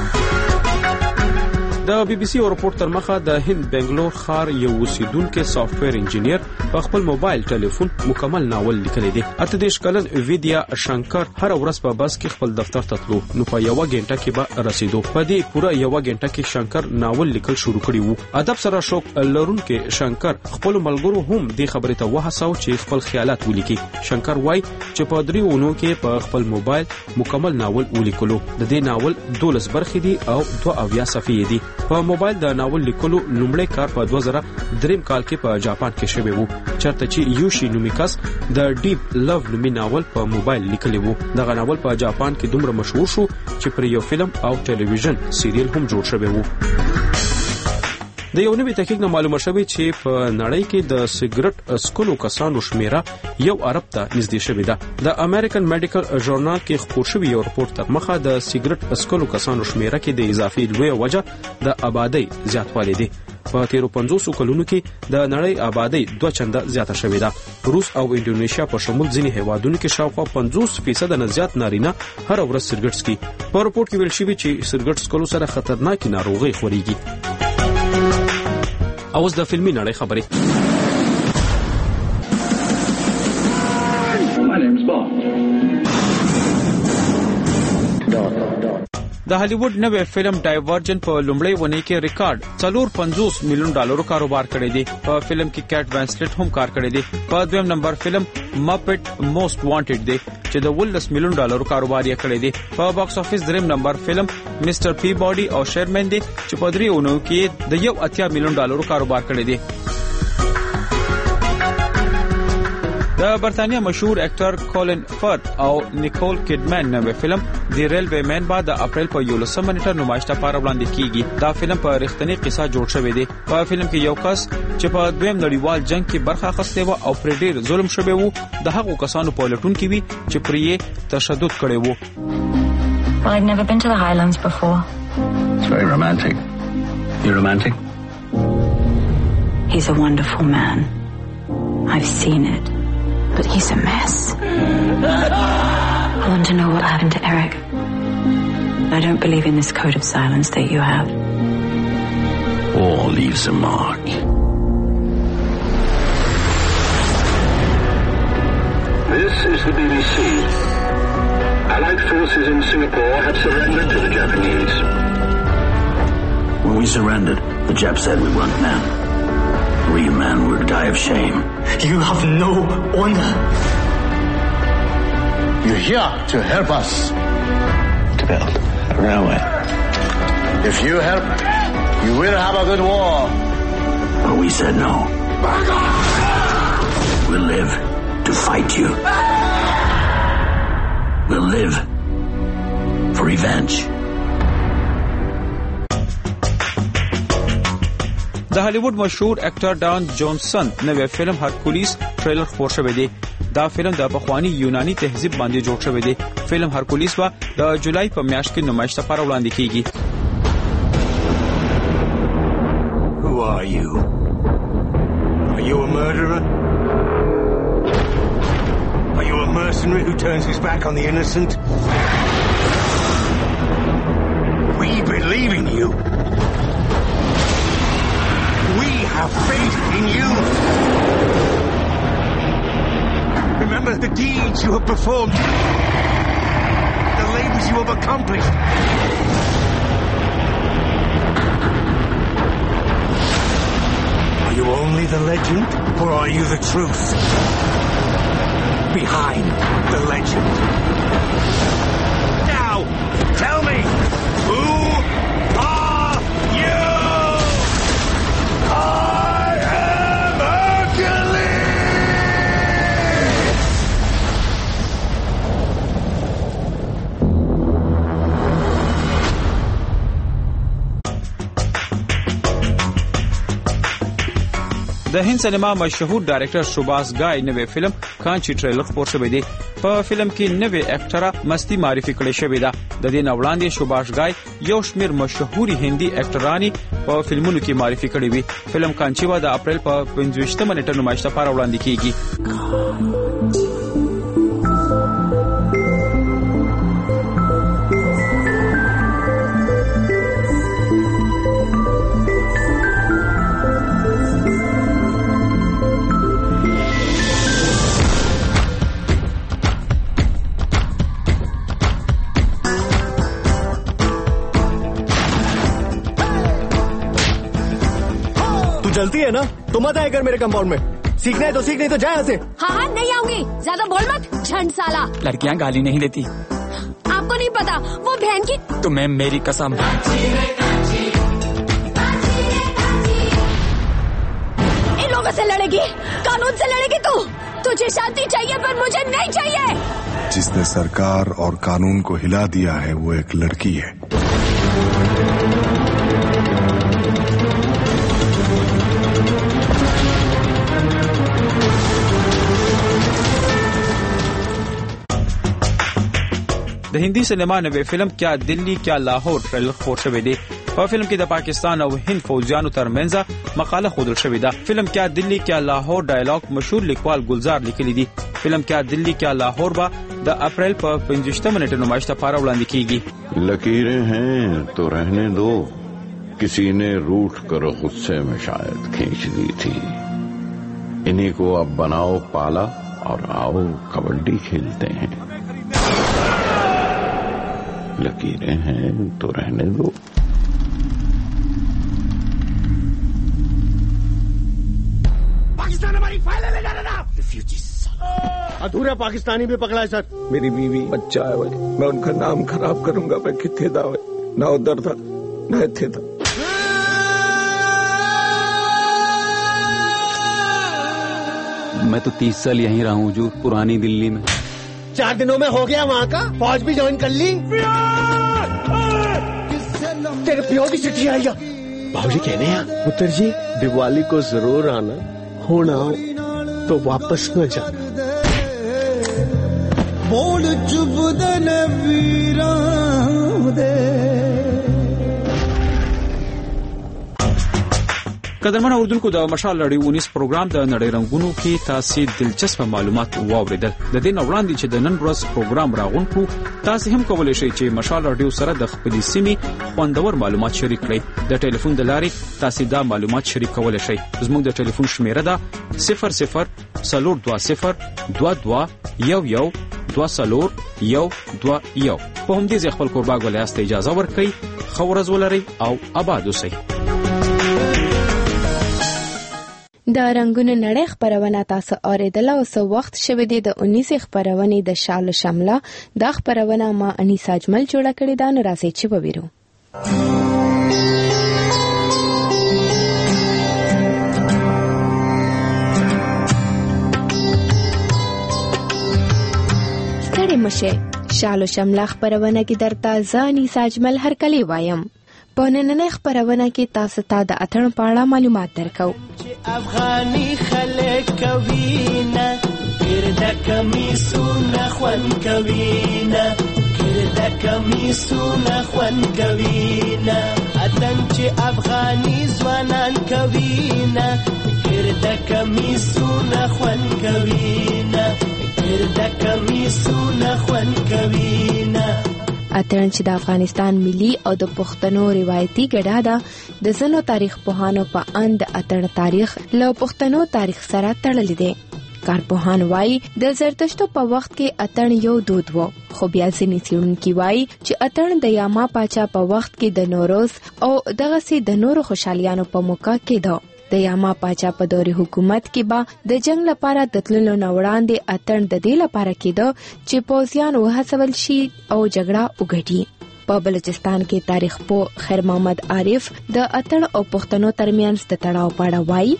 د بي بي سي رپورټ تر مخه د هند بنگلور ښار یو اوسیدونکو سافټویر انجینیر په خپل موبایل ټلیفون مکمل ناول لیکلی دی. 18 کلن ویدیا شانکر هر ورځ په بس کې خپل دفتر ته تلو، نو په یو غنټه کې به رسیدو. په دې پوره یو غنټه کې شانکر ناول لیکل شروع کړی وو. ادب سره شوق لرونکو شانکر خپل ملګرو هم دې خبره ته وهڅاو چې خپل خیالات ولیکي. شانکر وای چې په 3 ونو کې په خپل موبایل مکمل ناول ولیکلو. د دې ناول 12 برخې دي او 2 صفحې دي. په موبایل د ناول لیکلو لومړی کار په 2003 کال کې په جاپان کې شوی وو، چرته چې یوشي نومي کس د ډیپ لو نومي ناول په موبایل لیکلی وو. دغه ناول په جاپان کې دومره مشهور شو چې پر یو فلم او ټلویزیون سیریل هم جوړ شوی وو. د یو نوي تحقیق نه معلومه شوی چې په نړۍ کې د سیګریټ اسکلو کسانو شمیره 1 ارب ته نږدې شوې ده. د امریکن میډیکل ژورنال کې خپور شوی یو رپورټ تر مخه د سیګریټ اسکلو کسانو شمیره کې د اضافي لوی وجه د آبادی زیاتوالی دی. په تیرو 50 کلونو کې د نړۍ آبادی 2 چنده زیاته شوې ده. روس او انډونیشیا په شمول ځینې هیوادونو کې شاوخوا 50% نه زیات نارینه هر ورځ سیګریټ څکي. په رپورټ کې ویل شوی چې سیګریټ څکلو سره خطرناکې ناروغۍ خوريږي. اوس د فلمي نړۍ خبرې. د هالیوډ نوې فلم ډایورجن په لومړی ونې کې ریکارډ $450 میلیون کاروبار کړی دی. په فلم کې کیټ وینسلټ هم کار کړی دی. په دویم نمبر فلم ماپټ موست وانټډ دی چې د $10 میلیون کاروبار یې کړی دی. په باکس افیس دریم نمبر فلم مستر پی باډي او شیرمن دی چې په 3 اونو کې د $80 میلیون کاروبار کړی دی. د برتانیا مشهور اکټر کولن فرت او نیکول کډمن نوې فلم دی ریلوے مین بعد د اپریل په 11 نیټه نمایش لپاره وړاندې کیږي. دا فلم په رښتینی قصه جوړ شوی دی. په فلم کې یو کس چې په دویم نړیوال جنگ کې برخه اخیسته و او پر ډیر ظلم شوی وو، د هغو کسانو په لټون کې وي چې پر یې تشدد کړی وو. Well, I'd never been to the Highlands before. It's very romantic. You're romantic? He's a wonderful man. I've seen it. But he's a mess. I want to know what happened to Eric. I don't believe in this code of silence that you have. All leaves a mark. This is the BBC. Allied forces in Singapore have surrendered to the Japanese. When we surrendered, the Japs said we weren't men. Real men would die of shame. You have no honor. You're here to help us. To build a railway. If you help, you will have a good war. But we said no. We'll live to fight you. We'll live for revenge. د هالیوډ مشهور اکټر ډان جونسن نوې فلم هرکولیس ټریلر خپور شوی دی. دا فلم د پخوانی یونانی تهذیب باندې جوړ شوی دی. فلم هرکولیس به د جولای په میاشت کې نمایش لپاره وړاندې کیږي. Who are you? Are you a murderer? Are you a mercenary who turns his back on the innocent? We believe in you. We have faith in you. Remember the deeds you have performed, the labors you have accomplished. Are you only the legend, or are you the truth behind the legend? Now, tell me, who are you? I am Hercules! د هند سینما مشهور ډایرکټر شوباس ګای نوې فلم کانچی ټریلر خپور شوی دی. په فلم کې نوې اکټره مستی معرفي کړې شوې ده. د دې نه وړاندې شوباس ګای یو شمېر مشهوري هندي اکټرانی په فلمونو کې معرفي کړې وي. فلم کانچی د اپریل په 25 نیټه نمایش لپاره وړاندې کیږي. चलती है ना तो मत आए कर मेरे कंपाउंड में. सीखना है तो सीख, नहीं तो जाए यहाँ से. हाँ नहीं आऊंगी. ज्यादा बोल मत झंड साला. लड़कियाँ गाली नहीं देती. आपको नहीं पता वो बहन की. तुम्हें मेरी कसम. इन लोगों से लड़ेगी, कानून से लड़ेगी तू. तुझे शांति चाहिए पर मुझे नहीं चाहिए. जिसने सरकार और कानून को हिला दिया है वो एक लड़की है. د هندي سینما نوې فلم کیا دلی کیا لاهور ټریلر خپور شوی دی. په فلم کې د پاکستان او هند فوجیانو ترمنځ مقاله خودل شوې ده. فلم کیا دلی کیا لاهور ډایلاګ مشهور لیکوال گلزار لیکلی دی. فلم کیا دلی کیا لاهور به د اپریل په 25 نیټه نمایش لپاره وړاندې کیږي. लकीरें हैं तो रहने दो, किसी ने रूठ कर गुस्से में शायद खींच दी थी. इन्हीं को अब बनाओ पाला और आओ कबड्डी खेलते हैं. लकीरें हैं तो रहने दो. पाकिस्तान हमारी फाइलें ले जा रहा था. अधूरा पाकिस्तानी भी पकड़ा है सर. मेरी बीवी बच्चा है भाई, मैं उनका नाम खराब करूंगा. मैं किथे था ना उधर था ना इथे था. मैं तो 30 साल यहीं रहा हूँ हुजूर, पुरानी दिल्ली में. 4 दिनों में हो गया वहाँ का. फौज भी ज्वाइन कर ली. तेरे प्यो की चिट्ठी आई है. भाजी कहने हैं पुत्र जी दिवाली को जरूर आना, होना तो वापस न जाना. बोल चुप दन वीरा दे. قدرمن اوردونکو د مشال لړۍ 19 پروګرام د نړۍ رنگونو کې تاسو دلچسپ معلومات واوریدل. د دې نو وړاندې چې د نن ورځ پروګرام راغونکو تاسو هم کولای شئ چې مشال رادیو سره د خپلې سیمې خوندور معلومات شریک کړئ. د ټلیفون د لارې تاسو دا معلومات شریک کولای شئ. زموږ د ټلیفون شمیره ده 0020111221. په همدې ځای خپل کورباګ ولایت ته اجازه ورکړئ. خو ورځ ولرئ او آباد اوسئ. د رنگونو نړۍ خبرونه تاسو اوریدل او سو وخت شوه دی د 19 خبرونه د شالو شمله د خبرونه ما انیسا اجمل جوړه کړی دا نو راځي چې وویرو. ستړي مشه شالو شمله خبرونه کې درته ځاني ساجمل هر کلی وایم. په نننۍ خپرونه کې تاسو ته د اتڼ په اړه معلومات درکو. افغاني خلک کوینه ګرده کمیسونه خوند کوینه ګرده کمیسونه خوند کوینه اتڼ چې افغاني ځوانان کوینه ګرده کمیسونه خوند کوینه ګرده کمیسونه خوند کوینه. اتڼ چې د افغانستان ملي او د پښتنو روایتي ګډه ده د ځینو تاریخ پوهانو په اند د اتڼ تاریخ له پښتنو تاریخ سره تړلی دی. کارپوهان وایي د زرتشتو په وخت کې اتڼ یو دود و، خو بیا ځینې څېړونکي وایي چې اتڼ د یاما پاچا په وخت کې د نوروز او دغسې د نورو خوشحالیانو په موقع کې ده. د یاما پاچا په دورې حکومت کې به د جنگ لپاره د تللو نه وړاندې اتڼ د دې لپاره کېده چې پوځیان وهڅول شي او جګړه وګټي. په بلوچستان کې تاریخ پوه خیر محمد عارف د اتڼ او پښتنو ترمنځ د تړاو په اړه وایي.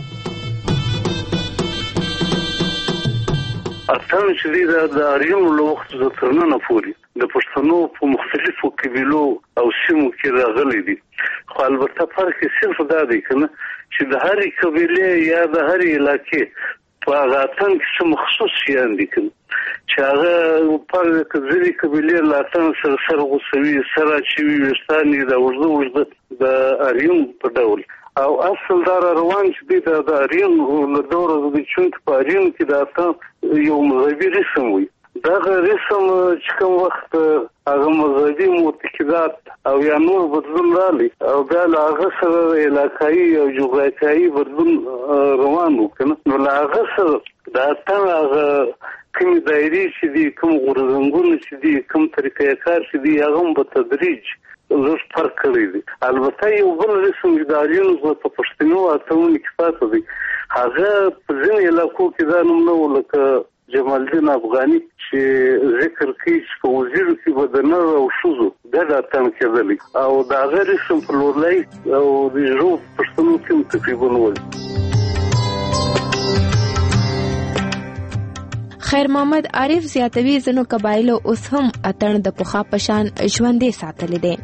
اتڼ چې دی د اریونو له وخت تر ننه پورې د پښتنو په مختلفو قبیلو او سیمو کې راغلی دي، خو البته فرق یې صرف دا دی کنه چې د هرې قبیلې یا د هرې علاقې په هغه اتڼ کې څه مخصوص شیان دي کنه چې هغه په ځینې قبیلې له اتڼ سره سر غوڅوي، سر اچوي، ویښتان یې د اوږده د اریون په ډول او اصل دا روان چې دی د اریون له دوره د چونکې په اریون کې د اتڼ یو مذهبي رسم وي. دغه رسم چې کوم وخت هغه مذهبي معتقدات او یا نور بدلون راغلی او بیا له هغه سره علاقایي او جغرافیایي بدلون روان و کنه، نو له هغه سره د اتڼ هغه کومې دایرې چې دي، کوم غورځنګونه چې دي، کوم طریقې کار چې دي، هغه هم په تدریج زر فرق کړی دی. البته یو بل رسم چې د اریونو په پښتنو اتڼونو کې پاتې دی، هغه په ځینې علاقو کې دا نوم نه و، لکه جمال الدین افغاني چې ذکر کوي چې په وزیرو کې به د نر او ښځو ګډ اتڼ کېدلی او د هغه رسم په لورلۍ او د ژبو پښتنو کې هم تقریبا ول. خیر محمد عارف زیاتوي ځینو قبایلو اوس هم اتڼ د پخوا په شان ژوندی ساتلی دی.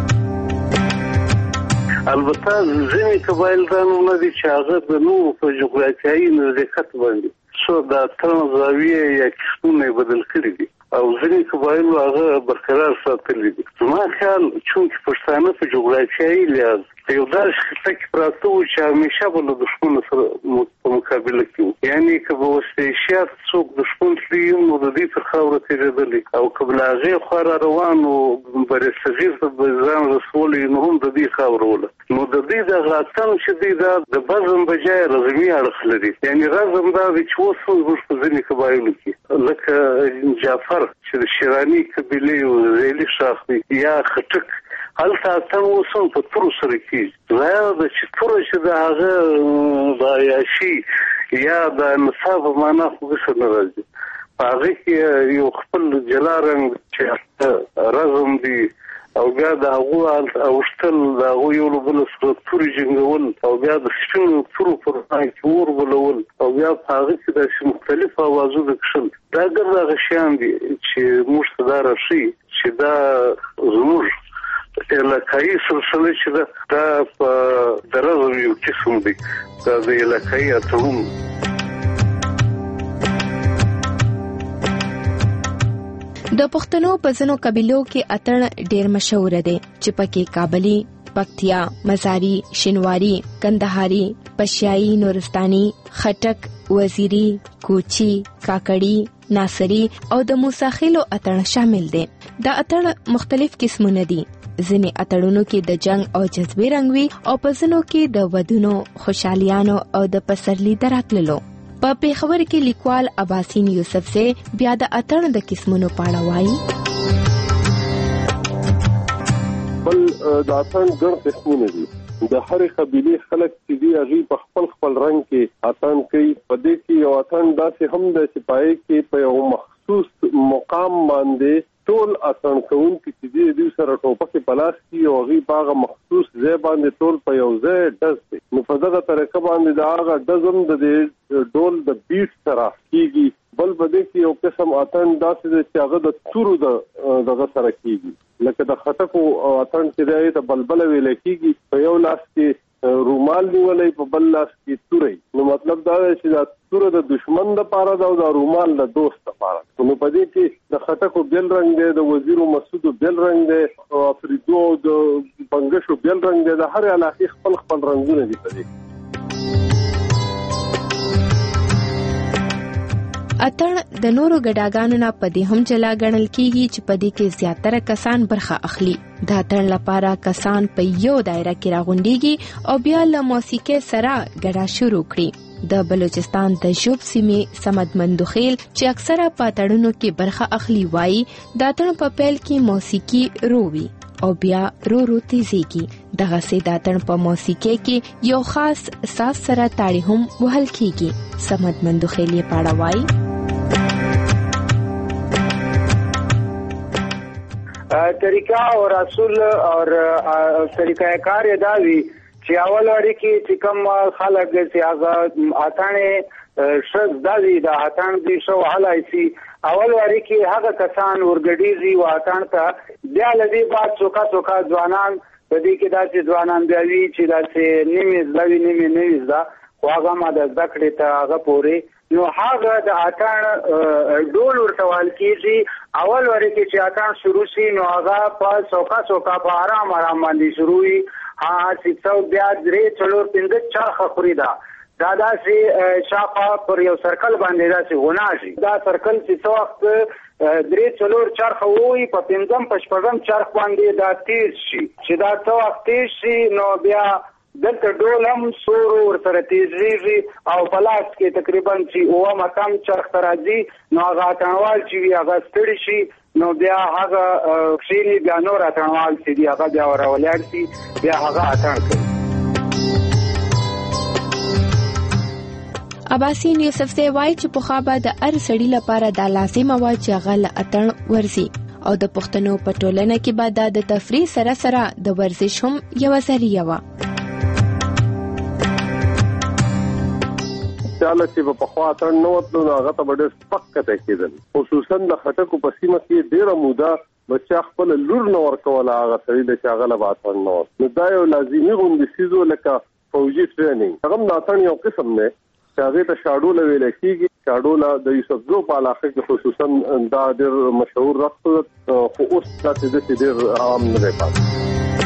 البته ځینې قبایل دا نومونه دي چې هغه د نورو په جغرافیایي نزدېکت باندې څو د اتڼ زاویې یا قسمونه یې بدل کړي دي او ځینې قبایلو هغه برقرار ساتلی دي. زما خیال چونکې پښتانه په جغرافیایي لحاظ یو داسې خطه کې پراته وو چې همیشه به له دښمنو سره په مقابله کې وو، یعنې که به وسط ایشیا څوک دښمن تلي نو د دوی تر خاوره تېرېدلی او که به له هغې خوا را روان و برصغیر ته به ځان رسولی نو هم د دوی خاوره وله. نو د دوی دغه اتڼ چې دی دا د بزم بجای رزمي اړخ لري، یعنې رزم دا دی چې اوس زموږ په ځینې قبایلو کې لکه جعفر چې د شیراني قبیلې یو ذیلي شاخ دی یا خټک هلته اتڼ اوس هم په تورو سره کېږي. ظاهره ده چې توره چې د هغه د عیاشي یا د نصاب په معنا خو څه نه راځي، په هغې کې یو خپل جلا رنګ چې رزم دی او بیا د هغو اوښتل د هغو یو له بله سره تورې جنګول او بیا د سپینو تورو پر وړاندې کې اور بلول او بیا په هغه کې داسې مختلف اوازونه کښل. دا ګرد هغه شیان دي چې موږ ته دا راښیي چې دا زموږ علاقایي سلسله چې دا په د رزم یو قسم دی، دا د علاقایي اتڼونو. د پښتنو په ځینو قبیلو کې اتڼ ډیر مشهور دی چې پکې کابلی، پکتیا، مزاری، شینواری، کندهاری، پشیایی، نورستانی، خټک، وزیری، کوچی، کاکړی، ناصری او د موساخیلو اتڼ شامل دي. دا اتڼ مختلف قسمونه دي، ځینې اتړونو کې د جنگ او جذبې رنګ وي او په ځینو کې د ودونو، خوشحالیانو او د پسرلي دراتللو. په پیښور کې لیکوال عباسین یوسف سے بیا د اتړ د قسمونو پاړه وایي. بل د اتړ ګڼ قسمونه دي، د هرې قبیلې خلک چې دي هغوی په خپل خپل رنګ کې اتڼ کوي. په دې کې یو اتڼ داسې هم دی چې پای کې په یو مخصوص مقام باندې ټول اتڼ کوونکي چې دي دوی سره ټوپکې په لاس کې او هغوی په هغه مخصوص ځای باندې ټول په یو ځای ډز دی. نو په دغه طریقه باندې د هغه ډز هم د ډول د بیټ سره کېږي. بل بده کې یو قسم اتن داسې چې هغه د تورو دغه سره کیږي لکه د خټکو اتن چې د بلبل ویل کیږي په یو لاس کې رومال نیولې په بل لاس کې توري نو مطلب دا دی چې دا توره د دشمن لپاره دا او د رومال د دوست لپاره نو په دې کې د خټکو بل رنگ دی د وزیر مسعود بل رنگ دی او افریدو د بنگشو بل رنگ دی د هر علاقې خپل رنگونه دي په دې اتن د نورو ګډاګانو نه پدې هم جلا ګڼل کیږي چې پدې کې زیاتره کسان برخه اخلي د اتن لپاره کسان په یو دایره کې راغونډيږي او بیا له موسیقي سره ګډا شروع کړي د بلوچستان د ژوب سیمې سمد مندوخیل چې اکثره پاتړونو کې برخه اخلي وایي د اتن په پیل کې موسیقي روي او بیا رو تیزيږي دغه سي د اتن په موسیقي کې یو خاص ساز سره تاړي هم وهل کیږي سمد مندوخیل یې پاړه وایي طریقہ اور اصول اور طریقہ کار دا وی چې اول وړي کې چې کوم خلک چې هغه اتانه شز دالي د اتان دي شو حالایسي اول وړي کې هغه کسان ورګډيږي او اتان ته بیا لدی بعد څوکا ځوانان په دې کې دا چې ځوانان دی چې دا چې نیمه نیمه دا واغه ما د ذکر ته هغه پوري نو هغه د اتان ډول ورتوال کیږي اول ورې کې چې اتان شروع شي نو هغه په څوکا په آرام باندې شروع وي چې څو بیا درې څلور پنځه چاخه خوري دا سي شاقه پر یو سرکل باندې دا سي غوناشي دا سرکل چې څو وخت درې څلور چرخه وي په پنځم پشپږم چرخ باندې دا تیز شي چې دا څو وخت تیز شي نو بیا دلته ډولم سور ورسره تیزیږي او پلاس کې تقریبا چې او مقام چرخ ترازی نو هغه تنوال چې هغه ستړي شي نو بیا هغه شيني بیا نور تنوال چې دی هغه بیا ورولار شي بیا هغه اتان کوي اباسین یوسف سی وای چې په خابه د ار سړی لپاره د لازمه وا چې غل اتن ورسي او د پښتنو په ټولنه کې بعد د تفریح سره د ورزش هم یو ذریعہ و چاله چې په خوا اتن نو وتلو هغه ته ډېر سپک کته کېدل خصوصا د خټکو په سیمه کې ډېره موده بچا خپل لور نو ورکول هغه سړي د شاغله باتن نو دا یو لازمي غونډه سيزو لکه فوجي ټریننګ هغه ناتن یو قسم نه چې هغه ته شاډول ویل کېږي شاډول د یوسفزو په علاقه کې خصوصا دا ډېر مشهور رقص خو اوس د دې ډېر عام نه دی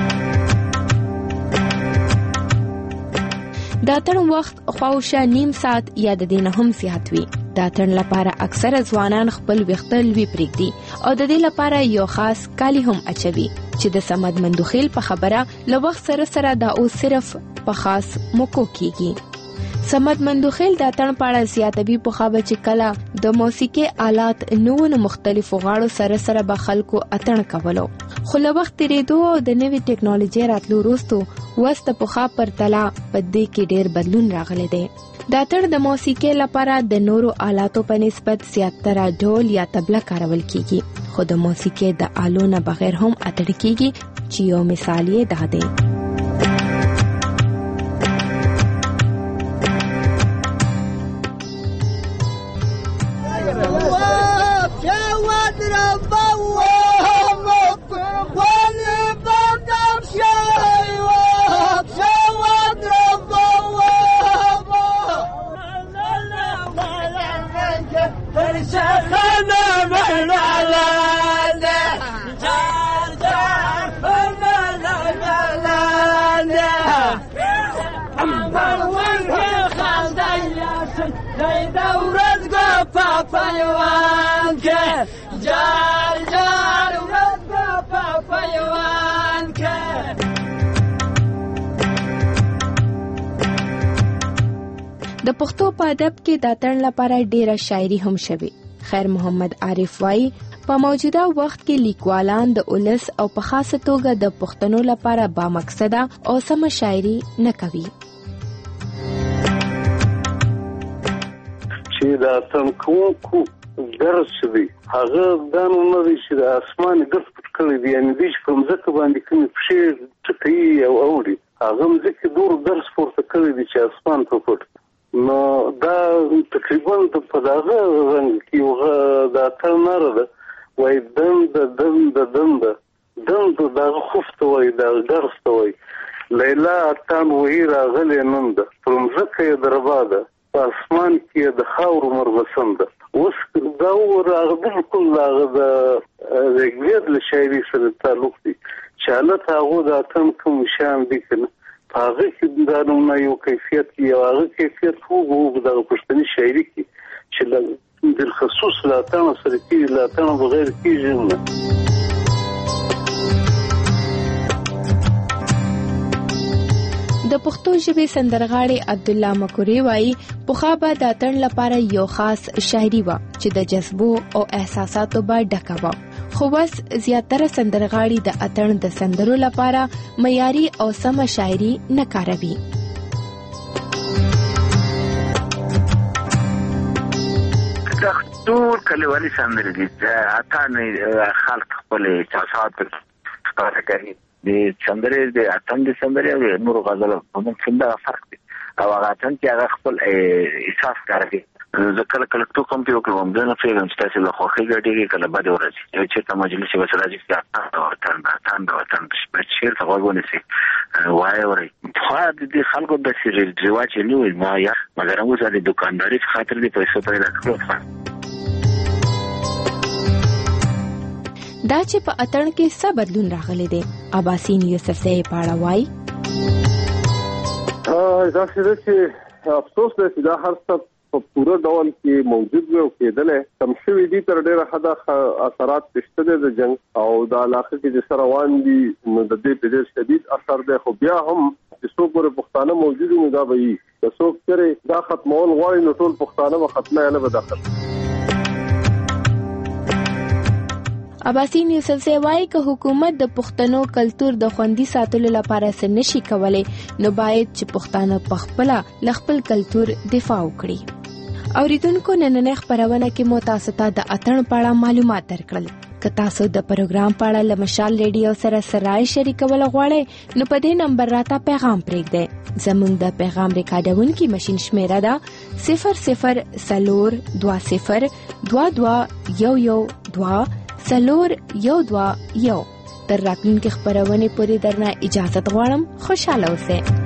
د اتن وخت خواوشه نیم ساعت یا د دینه هم زیات وي د اتن لپاره اکثره ځوانان خپل وختل وی پرېږدي او د دې لپاره یو خاص کالی هم اچوي چې د سمد مندوخیل په خبره لو وخت سره دا او صرف په خاص موکو کیږي سمد مندوخیل د اتن پاړه زیاتوي په خابه چې کله د موسیقي آلات نوو مختلفو غاړو سره به خلکو اتن کولو خو له وخت تیریدو او د نوې ټیکنالوژي راتلو وروسته وسته په خا پر تلا پدې کې ډېر بدلون راغلی دی د اتن د موسیقي لپاره د نورو آلاتو په نسبت زیاتره ډول یا طبله کارول کیږي خو د موسیقي د آلو نه بغیر هم اتن کیږي چې یو مثال یې ده دی د پښتو په ادب کې د اتن لپاره ډیره شاعري هم شوي خیر محمد عارف وايي په موجوده وخت کې لیکوالان د اولس او په خاصه توګه د پښتنو لپاره با مقصده او سم شاعري نه کوي چې دا څنګه درس دی هغه دا نو دی چې د اسمان ګرځ پټ کړی دی یعنی د کوم ځکه باندې کوم پښې ټکی او اوري هغه ځکه دور درس پورته کړی دی چې اسمان په پټ نو دا تقریبا په دغه رنګ کې یو د اتن نره ده وای دند دغه خفته وای د درسته وای لیلا اتن وهی راغلی نن ده پرمځکه یې درباده په اسمان کې د خاورو مرغسم ده اوس دا ورغه بالکل هغه د رګویت له شاعري سره تعلق دی چې حالت هغه د اتن کوم شان دي کنه هغه چې دا نو یو کیفیت یو هغه کیفیت خو د پښتني شاعري کې چې د خصوص لا اتن سره کې لا اتن بغیر کېږي نه. د پښتو ژبې سندرغاړي عبد الله مکوري وایي پخوا به د اتن لپاره یو خاص شاعري و چې د جذبو او احساساتو به ډکه و خو بس زیاتره سندرغاړي د اتن د سندرو لپاره معیاري او سمه شاعري نه کاروي. ټول کلیوالي سندرې دي اتن خلک خپل احساسات ښکاره کوي د سندرې د اتن د سندرې او نور غزل په منځ فرق دی او هغه اتن چې هغه خپل احساس کوي زه کله تو کوم کې وکړم دا نه پیغام ستاسو له خوخي ګډي کله بده ورځ چې ته مجلس وسره راځي چې اتن په شیر ته وګورئ سي وای اوري خو د خلکو د سری رواج نه وي ما یا مګر موږ د دکانداري خاطر دې پیسې پیدا کړو. دا چې په اتن کې څه بدلون راغلی دی عباسین یوسف صاحب پاړه وای دا چې افسوس دی چې دا هر څه په پوره ډول کې موجود و او کېدل کم شوی دي تر ډیره حدا اثرات پښته د جنگ او د علاقه کې د سروان دي نو د دې په ډیر شدید اثر دی خو بیا هم چې څوک پر پښتانه موجود نه دا وایي چې څوک کرے دا ختمول غواړي نو ټول پښتانه ختمه نه بداخل. عباسین یوسف صاحب وايي چې حکومت د پښتنو کلچر د خوندي ساتلو لپاره څه نشي کولای نو باید چې پښتانه په خپل خپل کلچر دفاع وکړي. اوریدونکو نننې خبرونه کې مو تاسو ته د اتن په اړه معلومات درکړل. که تاسو د پروګرام په اړه لمشال ریډیو سره سرای شریکول غواړئ نو په دې نمبر راته پیغام پرېږدئ. زموږ د پیغام ریکارډونکو ماشين شمیره ده 0040221122 تر راتلونکي خبرونه پورې درنه اجازه غواړم. خوشاله اوسئ.